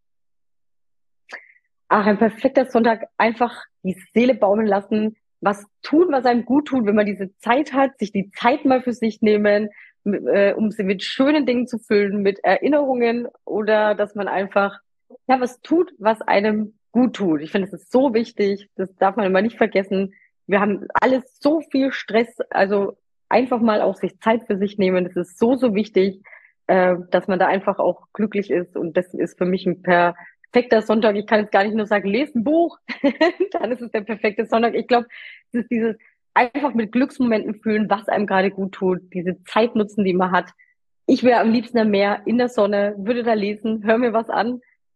Ach, ein perfekter Sonntag, einfach die Seele baumeln lassen, was tun, was einem gut tut, wenn man diese Zeit hat, sich die Zeit mal für sich nehmen, m- äh, um sie mit schönen Dingen zu füllen, mit Erinnerungen oder dass man einfach, ja, was tut, was einem gut tut. Ich finde, das ist so wichtig, das darf man immer nicht vergessen. Wir haben alles so viel Stress, also einfach mal auch sich Zeit für sich nehmen, das ist so, so wichtig, äh, dass man da einfach auch glücklich ist und das ist für mich ein perfekter Sonntag. Ich kann jetzt gar nicht nur sagen, lest ein Buch, dann ist es der perfekte Sonntag. Ich glaube, es ist dieses einfach mit Glücksmomenten fühlen, was einem gerade gut tut, diese Zeit nutzen, die man hat. Ich wäre am liebsten am Meer, in der Sonne, würde da lesen, hör mir was an.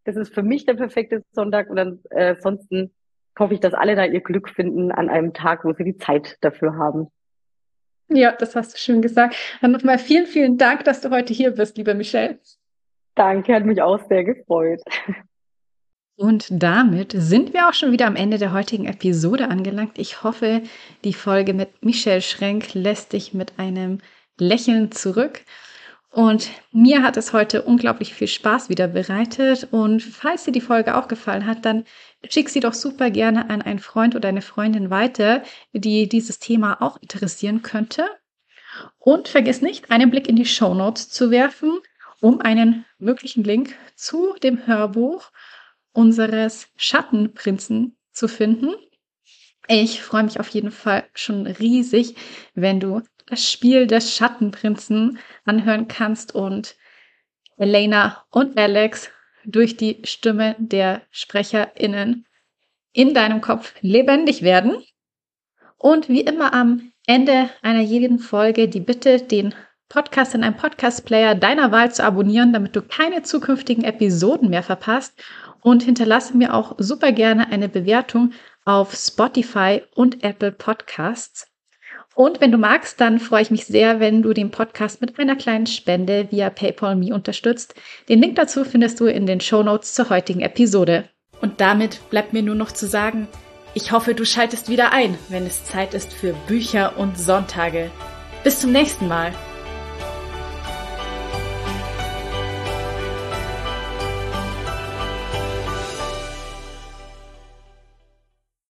das ist für mich der perfekte Sonntag. Und dann äh, ansonsten hoffe ich, dass alle da ihr Glück finden an einem Tag, wo sie die Zeit dafür haben. Ja, das hast du schön gesagt. Dann nochmal vielen, vielen Dank, dass du heute hier bist, liebe Michelle. Danke, hat mich auch sehr gefreut. Und damit sind wir auch schon wieder am Ende der heutigen Episode angelangt. Ich hoffe, die Folge mit Michelle Schrenk lässt dich mit einem Lächeln zurück. Und mir hat es heute unglaublich viel Spaß wieder bereitet. Und falls dir die Folge auch gefallen hat, dann schick sie doch super gerne an einen Freund oder eine Freundin weiter, die dieses Thema auch interessieren könnte. Und vergiss nicht, einen Blick in die Shownotes zu werfen, um einen möglichen Link zu dem Hörbuch unseres Schattenprinzen zu finden. Ich freue mich auf jeden Fall schon riesig, wenn du das Spiel des Schattenprinzen anhören kannst und Elena und Alex durch die Stimme der SprecherInnen in deinem Kopf lebendig werden. Und wie immer am Ende einer jeden Folge die Bitte, den Podcast in einem Podcast-Player deiner Wahl zu abonnieren, damit du keine zukünftigen Episoden mehr verpasst. Und hinterlasse mir auch super gerne eine Bewertung auf Spotify und Apple Podcasts. Und wenn du magst, dann freue ich mich sehr, wenn du den Podcast mit einer kleinen Spende via PayPal Me unterstützt. Den Link dazu findest du in den Shownotes zur heutigen Episode. Und damit bleibt mir nur noch zu sagen, ich hoffe, du schaltest wieder ein, wenn es Zeit ist für Bücher und Sonntage. Bis zum nächsten Mal.